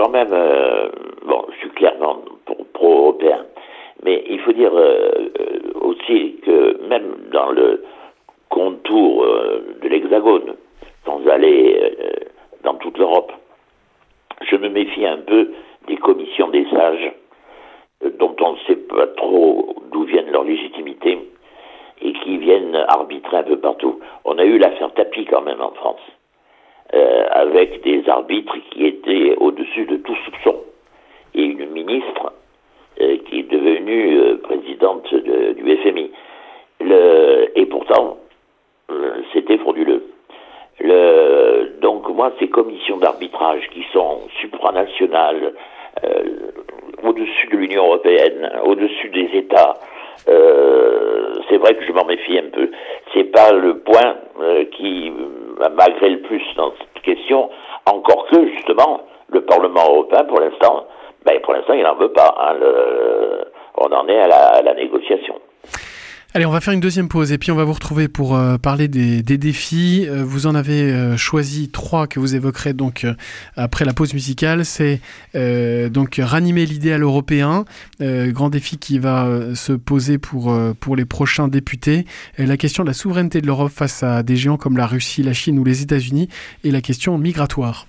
quand même, euh, bon, je suis clairement pro-européen, mais il faut dire euh, aussi que même dans le contour euh, de l'Hexagone, sans aller euh, dans toute l'Europe, je me méfie un peu des commissions des sages, euh, dont on ne sait pas trop d'où viennent leur légitimité, et qui viennent arbitrer un peu partout. On a eu l'affaire Tapie quand même en France, euh, avec des arbitres qui étaient au-dessus de tout soupçon, et une ministre euh, qui est devenue euh, présidente de, du F M I. Le, et pourtant, euh, c'était frauduleux. Le, donc moi, ces commissions d'arbitrage qui sont supranationales, euh, au-dessus de l'Union européenne, au-dessus des États, euh, c'est vrai que je m'en méfie un peu. C'est pas le point euh, qui m'agrée le plus dans cette question, encore que justement le Parlement européen, pour l'instant, ben pour l'instant, il n'en veut pas. Hein, le, on en est à la, à la négociation. Allez, on va faire une deuxième pause et puis on va vous retrouver pour euh, parler des, des défis. Euh, vous en avez euh, choisi trois que vous évoquerez donc euh, après la pause musicale. C'est euh, donc ranimer l'idéal européen, euh, grand défi qui va euh, se poser pour euh, pour les prochains députés. Et la question de la souveraineté de l'Europe face à des géants comme la Russie, la Chine ou les États-Unis, et la question migratoire.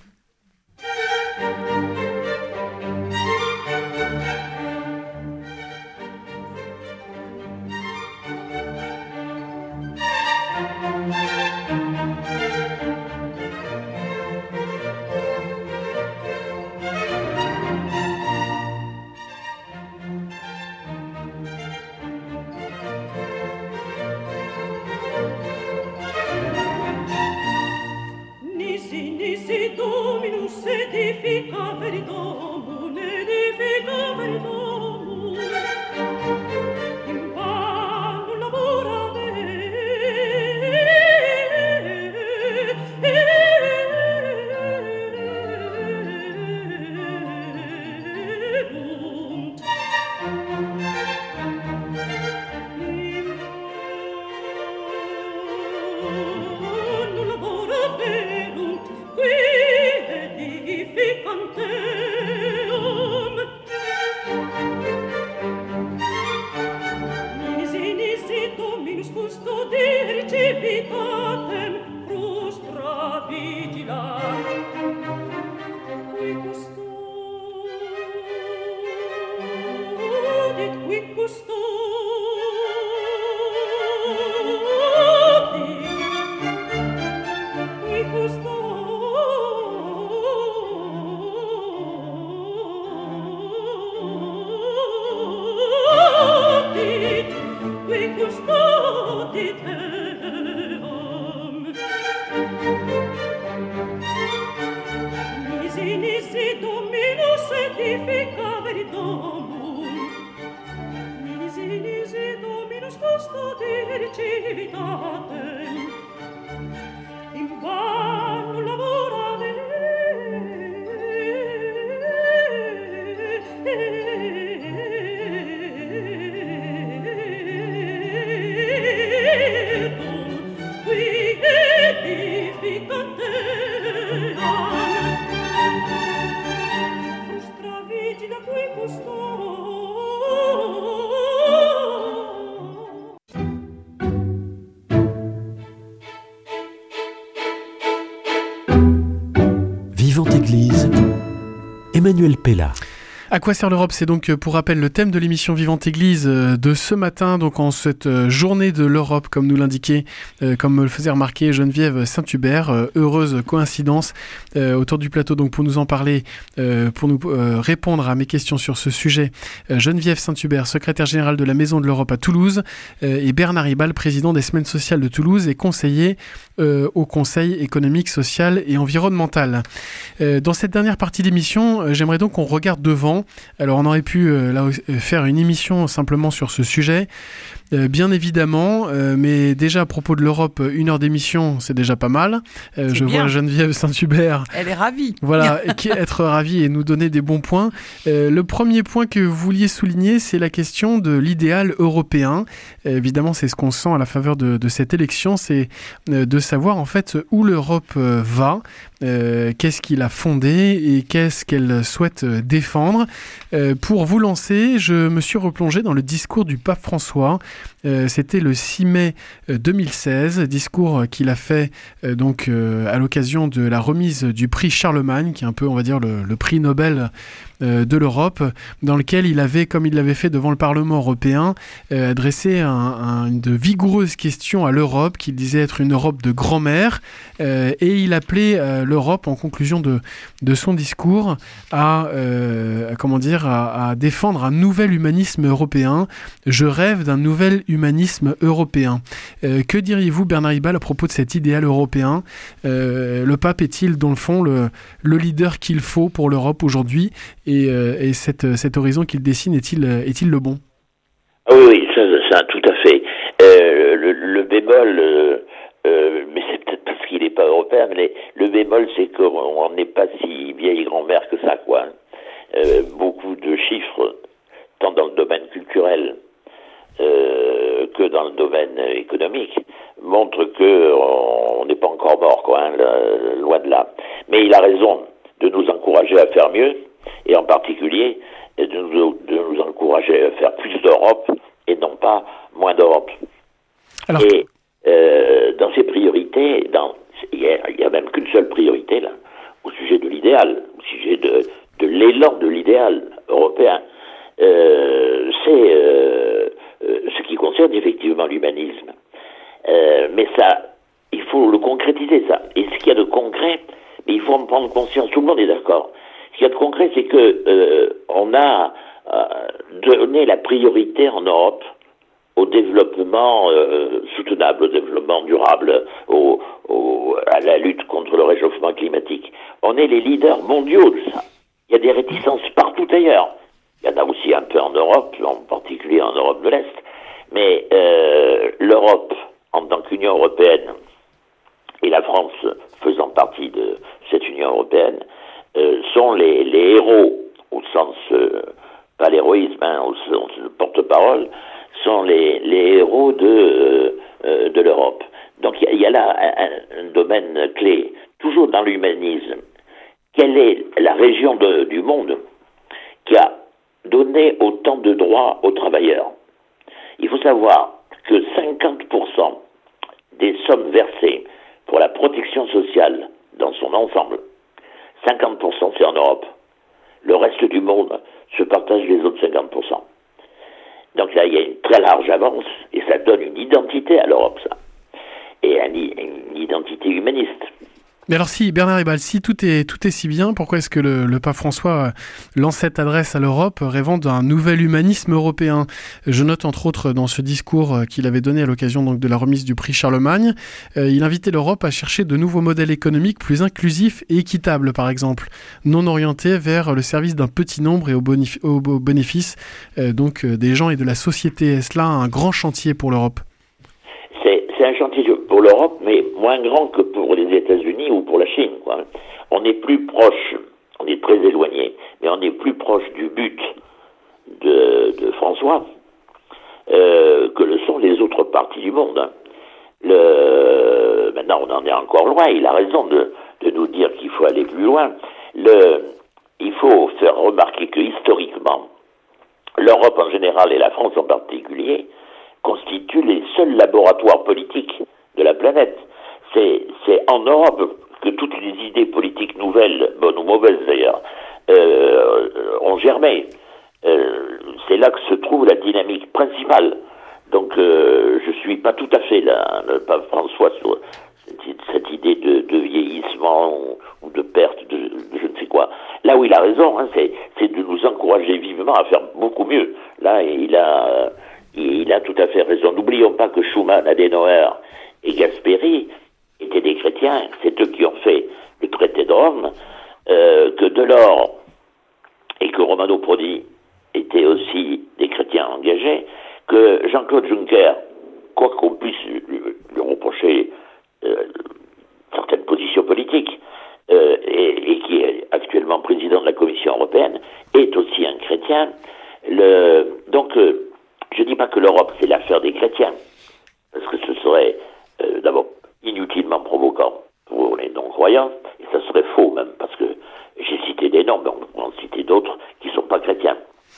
Vivante Église, Emmanuel Pella. À quoi sert l'Europe ? C'est donc, pour rappel, le thème de l'émission Vivante Église de ce matin, donc en cette journée de l'Europe, comme nous l'indiquait, euh, comme me le faisait remarquer Geneviève Saint-Hubert. Euh, heureuse coïncidence euh, autour du plateau, donc pour nous en parler, euh, pour nous euh, répondre à mes questions sur ce sujet. Euh, Geneviève Saint-Hubert, secrétaire générale de la Maison de l'Europe à Toulouse, euh, et Bernard Ribal, président des Semaines sociales de Toulouse et conseiller euh, au Conseil économique, social et environnemental. Euh, dans cette dernière partie d'émission, euh, j'aimerais donc qu'on regarde devant. Alors on aurait pu euh, là, faire une émission simplement sur ce sujet, euh, bien évidemment, euh, mais déjà à propos de l'Europe, une heure d'émission, c'est déjà pas mal. Euh, je bien. vois Geneviève Saint-Hubert. Elle est ravie. Voilà, qui, être ravie et nous donner des bons points. Euh, le premier point que vous vouliez souligner, c'est la question de l'idéal européen. Euh, évidemment, c'est ce qu'on sent à la faveur de, de cette élection, c'est euh, de savoir en fait où l'Europe euh, va, euh, qu'est-ce qu'il a fondé et qu'est-ce qu'elle souhaite défendre. Euh, pour vous lancer, je me suis replongé dans le discours du pape François. Euh, c'était le six mai deux mille seize, discours qu'il a fait euh, donc euh, à l'occasion de la remise du prix Charlemagne, qui est un peu, on va dire, le, le prix Nobel euh, de l'Europe, dans lequel il avait, comme il l'avait fait devant le Parlement européen, euh, adressé un, un, de vigoureuses questions à l'Europe, qu'il disait être une Europe de grand-mère, euh, et il appelait euh, l'Europe, en conclusion de, de son discours, à, euh, à comment dire, à, à défendre un nouvel humanisme européen. Je rêve d'un nouvel humanisme européen. Euh, que diriez-vous, Bernard Ribal, à propos de cet idéal européen ? euh, Le pape est-il, dans le fond, le, le leader qu'il faut pour l'Europe aujourd'hui ? Et, euh, et cette, cet horizon qu'il dessine, est-il, est-il le bon ? Ah oui, oui, ça, ça tout à fait. Euh, le, le bémol, euh, euh, mais c'est peut-être parce qu'il n'est pas européen, mais les, le bémol, c'est qu'on n'est pas si vieille grand-mère que ça, quoi. Euh, beaucoup de chiffres, tant dans le domaine culturel euh, que dans le domaine économique, montrent que on n'est pas encore mort, quoi, hein, là, loin de là. Mais il a raison de nous encourager à faire mieux, et en particulier de nous, de nous encourager à faire plus d'Europe et non pas moins d'Europe. Alors... Et euh, dans ces priorités, dans, il n'y a, a même qu'une seule priorité là, au sujet de l'idéal, au sujet de, de l'élan de l'idéal européen. Euh, c'est euh, euh, ce qui concerne effectivement l'humanisme. Euh, mais ça, il faut le concrétiser, ça. Et ce qu'il y a de concret, mais il faut en prendre conscience, tout le monde est d'accord. Ce qu'il y a de concret, c'est que euh, on a euh, donné la priorité en Europe au développement euh, soutenable, au développement durable, au, au, à la lutte contre le réchauffement climatique. On est les leaders mondiaux de ça. Il y a des réticences partout ailleurs. Il y en a aussi un peu en Europe, en particulier en Europe de l'Est. Mais euh, l'Europe, en tant qu'Union européenne, et la France faisant partie de cette Union européenne, euh, sont les, les héros, au sens, euh, pas l'héroïsme, hein, au sens de porte-parole, sont les, les héros de, euh, de l'Europe. Donc il y, y a là un, un domaine clé, toujours dans l'humanisme. Quelle est la région de, du monde qui a donné autant de droits aux travailleurs ? Il faut savoir que cinquante pour cent des sommes versées pour la protection sociale dans son ensemble, cinquante pour cent c'est en Europe. Le reste du monde se partage les autres cinquante pour cent. Donc là, il y a une très large avance, et ça donne une identité à l'Europe, ça. Et une identité humaniste. Mais alors si, Bernard Ribal, si tout est, tout est si bien, pourquoi est-ce que le, le pape François lance cette adresse à l'Europe rêvant d'un nouvel humanisme européen ? Je note entre autres dans ce discours qu'il avait donné à l'occasion donc de la remise du prix Charlemagne, euh, il invitait l'Europe à chercher de nouveaux modèles économiques plus inclusifs et équitables, par exemple, non orientés vers le service d'un petit nombre et au, bonif- au, au bénéfice euh, donc euh, des gens et de la société. Est-ce là un grand chantier pour l'Europe ? C'est, c'est un chantier pour l'Europe, mais moins grand que pour les États-Unis ou pour la Chine, quoi. On est plus proche, on est très éloigné, mais on est plus proche du but de, de François euh, que le sont les autres parties du monde. Hein. Le, maintenant, on en est encore loin. Il a raison de, de nous dire qu'il faut aller plus loin. Le, il faut faire remarquer que historiquement, l'Europe en général et la France en particulier constituent les seuls laboratoires politiques de la planète. C'est, c'est en Europe que toutes les idées politiques nouvelles, bonnes ou mauvaises d'ailleurs, euh, ont germé. Euh, c'est là que se trouve la dynamique principale. Donc euh, je suis pas tout à fait là, le pape François, sur cette, cette idée de, de vieillissement ou, ou de perte de, de je ne sais quoi. Là où il a raison, hein, c'est, c'est de nous encourager vivement à faire beaucoup mieux. Là, il a... Il a tout à fait raison. N'oublions pas que Schuman, Adenauer et Gasperi étaient des chrétiens. C'est eux qui ont fait le traité de Rome. Euh, que Delors et que Romano Prodi étaient aussi des chrétiens engagés. que Jean-Claude Juncker, quoi qu'on puisse lui, lui reprocher euh, certaines positions politiques, euh, et, et qui est actuellement président de la Commission européenne, est aussi un chrétien. Le, donc, euh, je ne dis pas que l'Europe, c'est l'affaire des chrétiens, parce que ce serait euh, d'abord inutilement provoquant pour les non-croyants, et ça serait faux même, parce que j'ai cité des noms, mais on peut en citer d'autres qui ne sont pas chrétiens.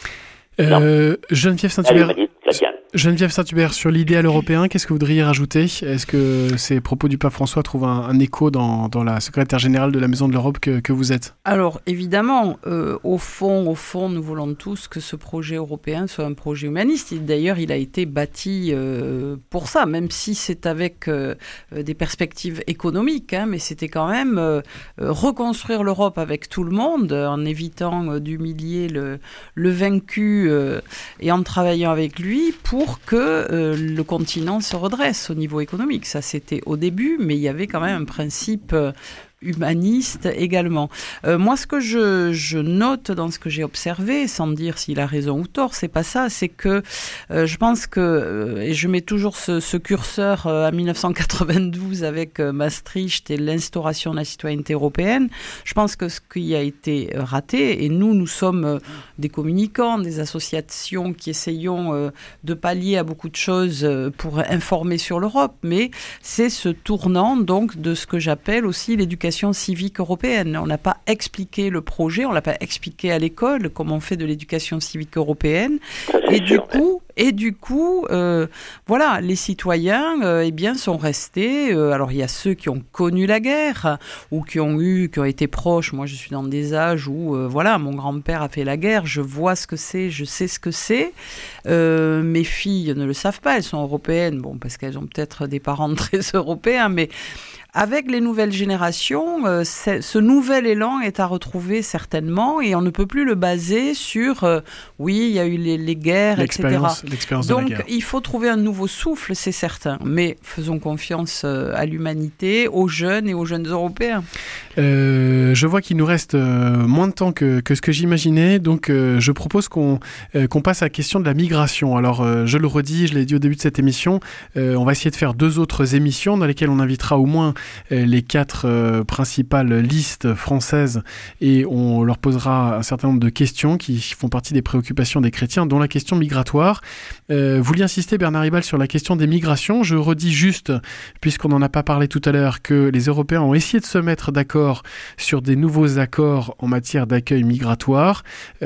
Euh, Geneviève Saint-Hubert, Geneviève Saint-Hubert, sur l'idéal européen, qu'est-ce que vous voudriez rajouter ? Est-ce que ces propos du pape François trouvent un, un écho dans, dans la secrétaire générale de la Maison de l'Europe que, que vous êtes ? Alors, évidemment, euh, au fond, au fond, nous voulons tous que ce projet européen soit un projet humaniste. Et d'ailleurs, il a été bâti euh, pour ça, même si c'est avec euh, des perspectives économiques, hein, mais c'était quand même euh, reconstruire l'Europe avec tout le monde, en évitant euh, d'humilier le, le vaincu euh, et en travaillant avec lui pour que euh, le continent se redresse au niveau économique. Ça, c'était au début, mais il y avait quand même un principe euh, humaniste également. Euh, moi, ce que je, je note dans ce que j'ai observé, sans dire s'il a raison ou tort, c'est pas ça, c'est que euh, je pense que, euh, et je mets toujours ce, ce curseur euh, à dix-neuf cent quatre-vingt-douze avec euh, Maastricht et l'instauration de la citoyenneté européenne, je pense que ce qui a été raté, et nous, nous sommes euh, des communicants, des associations qui essayons euh, de pallier à beaucoup de choses euh, pour informer sur l'Europe, mais c'est ce tournant donc de ce que j'appelle aussi l'éducation civique européenne. On n'a pas expliqué le projet, on l'a pas expliqué à l'école comment on fait de l'éducation civique européenne. Et du coup, et du coup, euh, voilà, les citoyens, euh, eh bien, sont restés. Euh, alors, il y a ceux qui ont connu la guerre ou qui ont eu, qui ont été proches. Moi, je suis dans des âges où, euh, voilà, mon grand-père a fait la guerre. Je vois ce que c'est, je sais ce que c'est. Euh, mes filles ne le savent pas. Elles sont européennes, bon, parce qu'elles ont peut-être des parents très européens, mais avec les nouvelles générations, euh, ce nouvel élan est à retrouver certainement, et on ne peut plus le baser sur euh, oui, il y a eu les, les guerres, l'expérience, et cetera. L'expérience Donc, de la guerre. il faut trouver un nouveau souffle, c'est certain. Mais faisons confiance euh, à l'humanité, aux jeunes et aux jeunes Européens. Euh, je vois qu'il nous reste euh, moins de temps que, que ce que j'imaginais, donc euh, je propose qu'on, euh, qu'on passe à la question de la migration. Alors, euh, je le redis, je l'ai dit au début de cette émission, euh, on va essayer de faire deux autres émissions dans lesquelles on invitera au moins les quatre euh, principales listes françaises et on leur posera un certain nombre de questions qui font partie des préoccupations des chrétiens, dont la question migratoire. Euh, vous vouliez insister, Bernard Ribal, sur la question des migrations. Je redis juste, puisqu'on n'en a pas parlé tout à l'heure, que les Européens ont essayé de se mettre d'accord sur des nouveaux accords en matière d'accueil migratoire.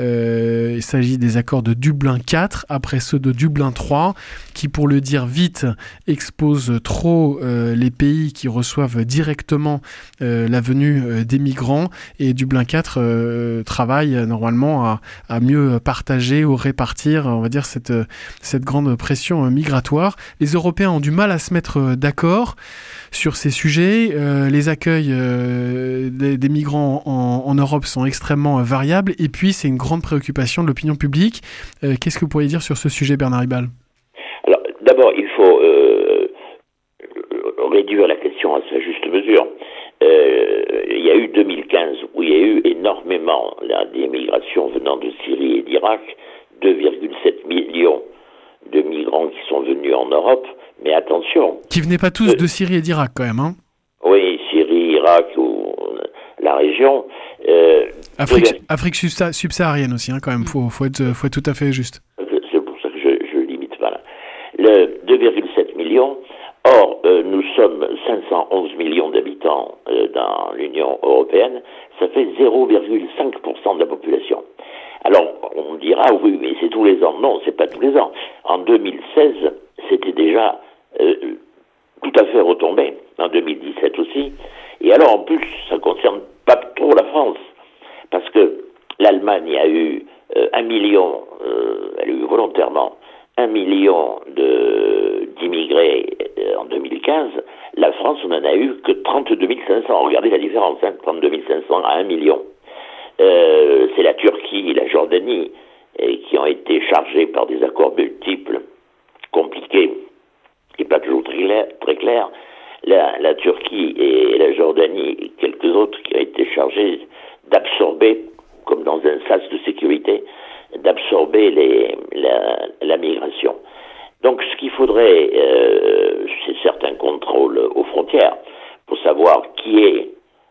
Euh, il s'agit des accords de Dublin quatre, après ceux de Dublin trois, qui, pour le dire vite, exposent trop euh, les pays qui reçoivent directement euh, la venue euh, des migrants, et Dublin quatre euh, travaille euh, normalement à, à mieux partager ou répartir, on va dire, cette, cette grande pression euh, migratoire. Les Européens ont du mal à se mettre euh, d'accord sur ces sujets. Euh, les accueils euh, des, des migrants en, en Europe sont extrêmement euh, variables, et puis c'est une grande préoccupation de l'opinion publique. Euh, qu'est-ce que vous pourriez dire sur ce sujet, Bernard Ribal ? Alors, d'abord, il faut euh, réduire la question à sa juste mesure. Euh, il y a eu deux mille quinze où il y a eu énormément là, d'immigration venant de Syrie et d'Irak, deux virgule sept millions de migrants qui sont venus en Europe, mais attention... Qui venaient pas tous euh, de Syrie et d'Irak quand même, hein ? Oui, Syrie, Irak ou la région... Euh, Afrique, de... Afrique subsaharienne aussi, hein, quand même, il faut, faut, être, faut être tout à fait juste. C'est pour ça que je, je limite pas là. Le deux virgule sept millions... Or, euh, nous sommes cinq cent onze millions d'habitants euh, dans l'Union européenne, ça fait zéro virgule cinq pour cent de la population. Alors, on dira, oui, mais c'est tous les ans. Non, c'est pas tous les ans. En deux mille seize, c'était déjà euh, tout à fait retombé. En deux mille dix-sept aussi. Et alors, en plus, ça concerne pas trop la France. Parce que l'Allemagne a eu euh, un million, euh, elle a eu volontairement un million de, d'immigrés euh, en deux mille quinze, la France, on n'en a eu que trente-deux mille cinq cents. Regardez la différence, hein, trente-deux mille cinq cents à un million. Euh, c'est la Turquie et la Jordanie et qui ont été chargés par des accords multiples, compliqués et pas toujours très clairs. Très clair. La, la Turquie et la Jordanie et quelques autres qui ont été chargés d'absorber, comme dans un sas de sécurité, d'absorber les, la, la migration. Donc ce qu'il faudrait, euh, c'est certains contrôles aux frontières pour savoir qui est,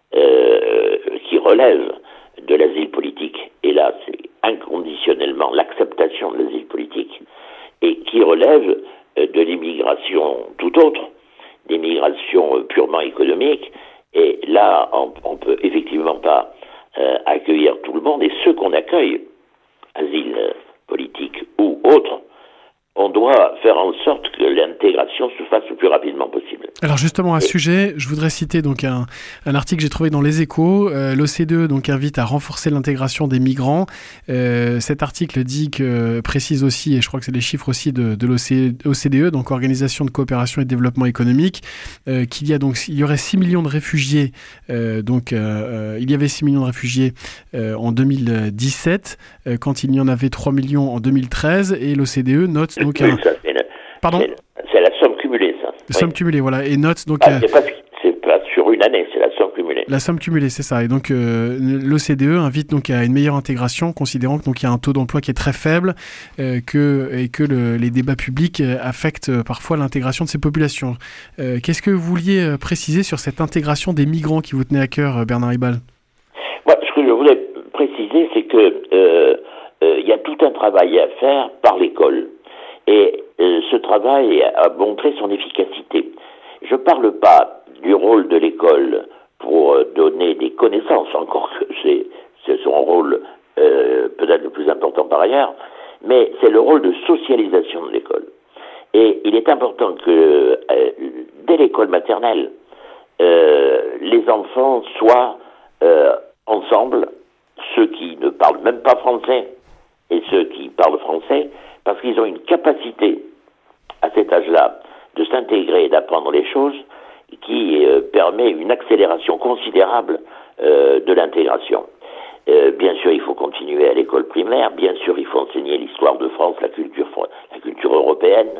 euh, qui relève de l'asile politique. Et là, c'est inconditionnellement l'acceptation de l'asile politique. Et qui relève euh, de l'immigration tout autre, des migrations euh, purement économiques. Et là, on, on peut effectivement pas euh, accueillir tout le monde. Et ceux qu'on accueille, asile euh, politique ou autre, on doit faire en sorte que l'intégration se fasse le plus rapidement possible. Alors justement, à ce sujet, je voudrais citer donc un, un article que j'ai trouvé dans Les Échos. Euh, L'O C D E donc invite à renforcer l'intégration des migrants. Euh, cet article dit que précise aussi, et je crois que c'est les chiffres aussi de, de l'O C D E, donc Organisation de coopération et de développement économique, euh, qu'il y a donc il y aurait six millions de réfugiés. Euh, donc euh, il y avait six millions de réfugiés euh, en deux mille dix-sept, euh, quand il y en avait trois millions en deux mille treize, et l'O C D E note donc oui, un... ça, c'est, le, Pardon c'est, c'est la somme cumulée, ça. La somme oui. cumulée, voilà, et note donc. Ah, c'est, pas, c'est pas sur une année, c'est la somme cumulée. La somme cumulée, c'est ça. Et donc euh, l'O C D E invite donc à une meilleure intégration, considérant que donc il y a un taux d'emploi qui est très faible, euh, que et que le, les débats publics affectent parfois l'intégration de ces populations. Euh, qu'est-ce que vous vouliez préciser sur cette intégration des migrants qui vous tenait à cœur, Bernard Ribal? Moi, ce que je voulais préciser, c'est que euh, euh, il y a tout un travail à faire par l'école. Et euh, ce travail a montré son efficacité. Je ne parle pas du rôle de l'école pour euh, donner des connaissances, encore que c'est, c'est son rôle euh, peut-être le plus important par ailleurs, mais c'est le rôle de socialisation de l'école. Et il est important que, euh, dès l'école maternelle, euh, les enfants soient euh, ensemble, ceux qui ne parlent même pas français et ceux qui parlent français, parce qu'ils ont une capacité, à cet âge-là, de s'intégrer et d'apprendre les choses qui euh, permet une accélération considérable euh, de l'intégration. Euh, bien sûr, il faut continuer à l'école primaire, bien sûr, il faut enseigner l'histoire de France, la culture, la culture européenne,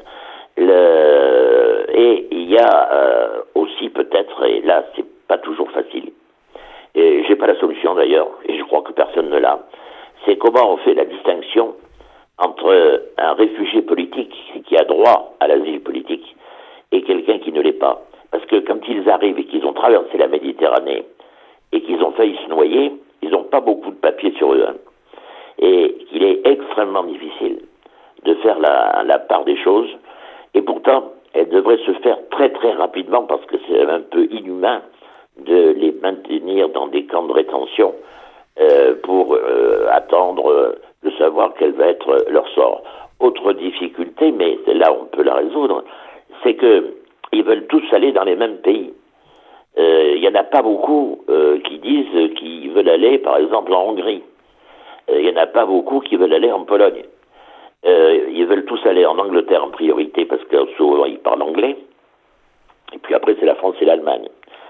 le... et il y a euh, aussi peut-être, et là, c'est pas toujours facile, et j'ai pas la solution d'ailleurs, et je crois que personne ne l'a, c'est comment on fait la distinction entre un réfugié politique qui a droit à l'asile politique et quelqu'un qui ne l'est pas. Parce que quand ils arrivent et qu'ils ont traversé la Méditerranée et qu'ils ont failli se noyer, ils n'ont pas beaucoup de papiers sur eux. Et qu'il est extrêmement difficile de faire la, la part des choses. Et pourtant, elle devrait se faire très très rapidement parce que c'est un peu inhumain de les maintenir dans des camps de rétention euh, pour euh, attendre... Euh, de savoir quel va être leur sort. Autre difficulté, mais là on peut la résoudre, c'est que ils veulent tous aller dans les mêmes pays. Il euh, y en a pas beaucoup euh, qui disent qu'ils veulent aller, par exemple, en Hongrie. Il euh, y en a pas beaucoup qui veulent aller en Pologne. Euh, ils veulent tous aller en Angleterre en priorité parce que souvent ils parlent anglais. Et puis après c'est la France et l'Allemagne.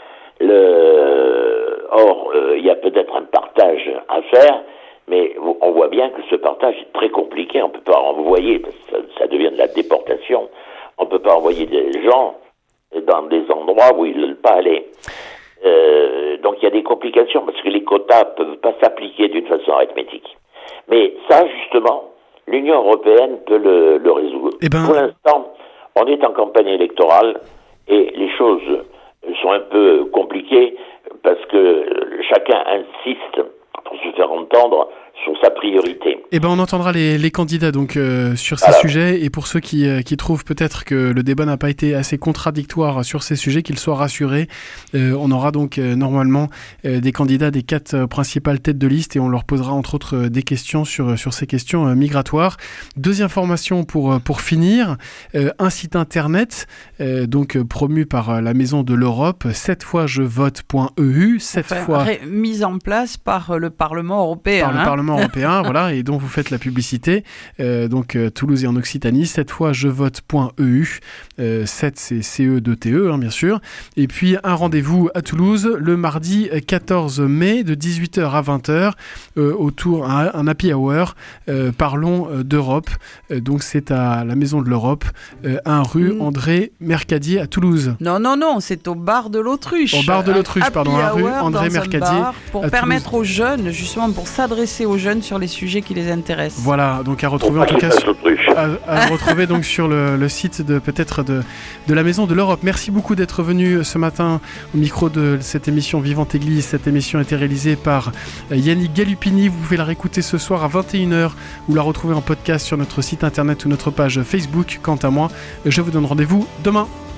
Le... Or, il euh, y a peut-être un partage à faire. Mais on voit bien que ce partage est très compliqué. On ne peut pas envoyer, ça, ça devient de la déportation, on ne peut pas envoyer des gens dans des endroits où ils ne veulent pas aller. Euh, donc il y a des complications parce que les quotas ne peuvent pas s'appliquer d'une façon arithmétique. Mais ça, justement, l'Union européenne peut le, le résoudre. Eh ben... Pour l'instant, on est en campagne électorale et les choses sont un peu compliquées parce que chacun insiste pour se faire entendre sur sa priorité. Eh ben, on entendra les, les candidats donc euh, sur ces voilà. sujets, et pour ceux qui, euh, qui trouvent peut-être que le débat n'a pas été assez contradictoire sur ces sujets, qu'ils soient rassurés. Euh, on aura donc euh, normalement euh, des candidats des quatre euh, principales têtes de liste, et on leur posera entre autres euh, des questions sur, sur ces questions euh, migratoires. Deuxième information pour, pour finir, euh, un site internet euh, donc euh, promu par euh, la Maison de l'Europe, sept fois je vote point e u, sept enfin, fois ré- mise en place par le Parlement européen. Par hein le Parlement européen, voilà, et dont vous faites la publicité. Euh, donc euh, Toulouse et en Occitanie, sept fois je vote point e u. Euh, sept c'est C E deux T E, hein, bien sûr. Et puis un rendez-vous à Toulouse le mardi quatorze mai de dix-huit heures à vingt heures euh, autour un, un happy hour. Euh, parlons d'Europe. Euh, donc c'est à la Maison de l'Europe, euh, un rue mmh. André Mercadier à Toulouse. Non, non, non, c'est au bar de l'Autruche. Au bar de l'Autruche, pardon, un rue André Mercadier. Pour permettre Toulouse. aux jeunes, justement, pour s'adresser aux jeunes sur les sujets qui les intéressent. Voilà, donc à retrouver en tout cas sur, à, à retrouver donc sur le, le site de peut-être de, de la Maison de l'Europe. Merci beaucoup d'être venu ce matin au micro de cette émission Vivante Église. Cette émission a été réalisée par Yannick Galupini. Vous pouvez la réécouter ce soir à vingt et une heures ou la retrouver en podcast sur notre site internet ou notre page Facebook. Quant à moi, je vous donne rendez-vous demain.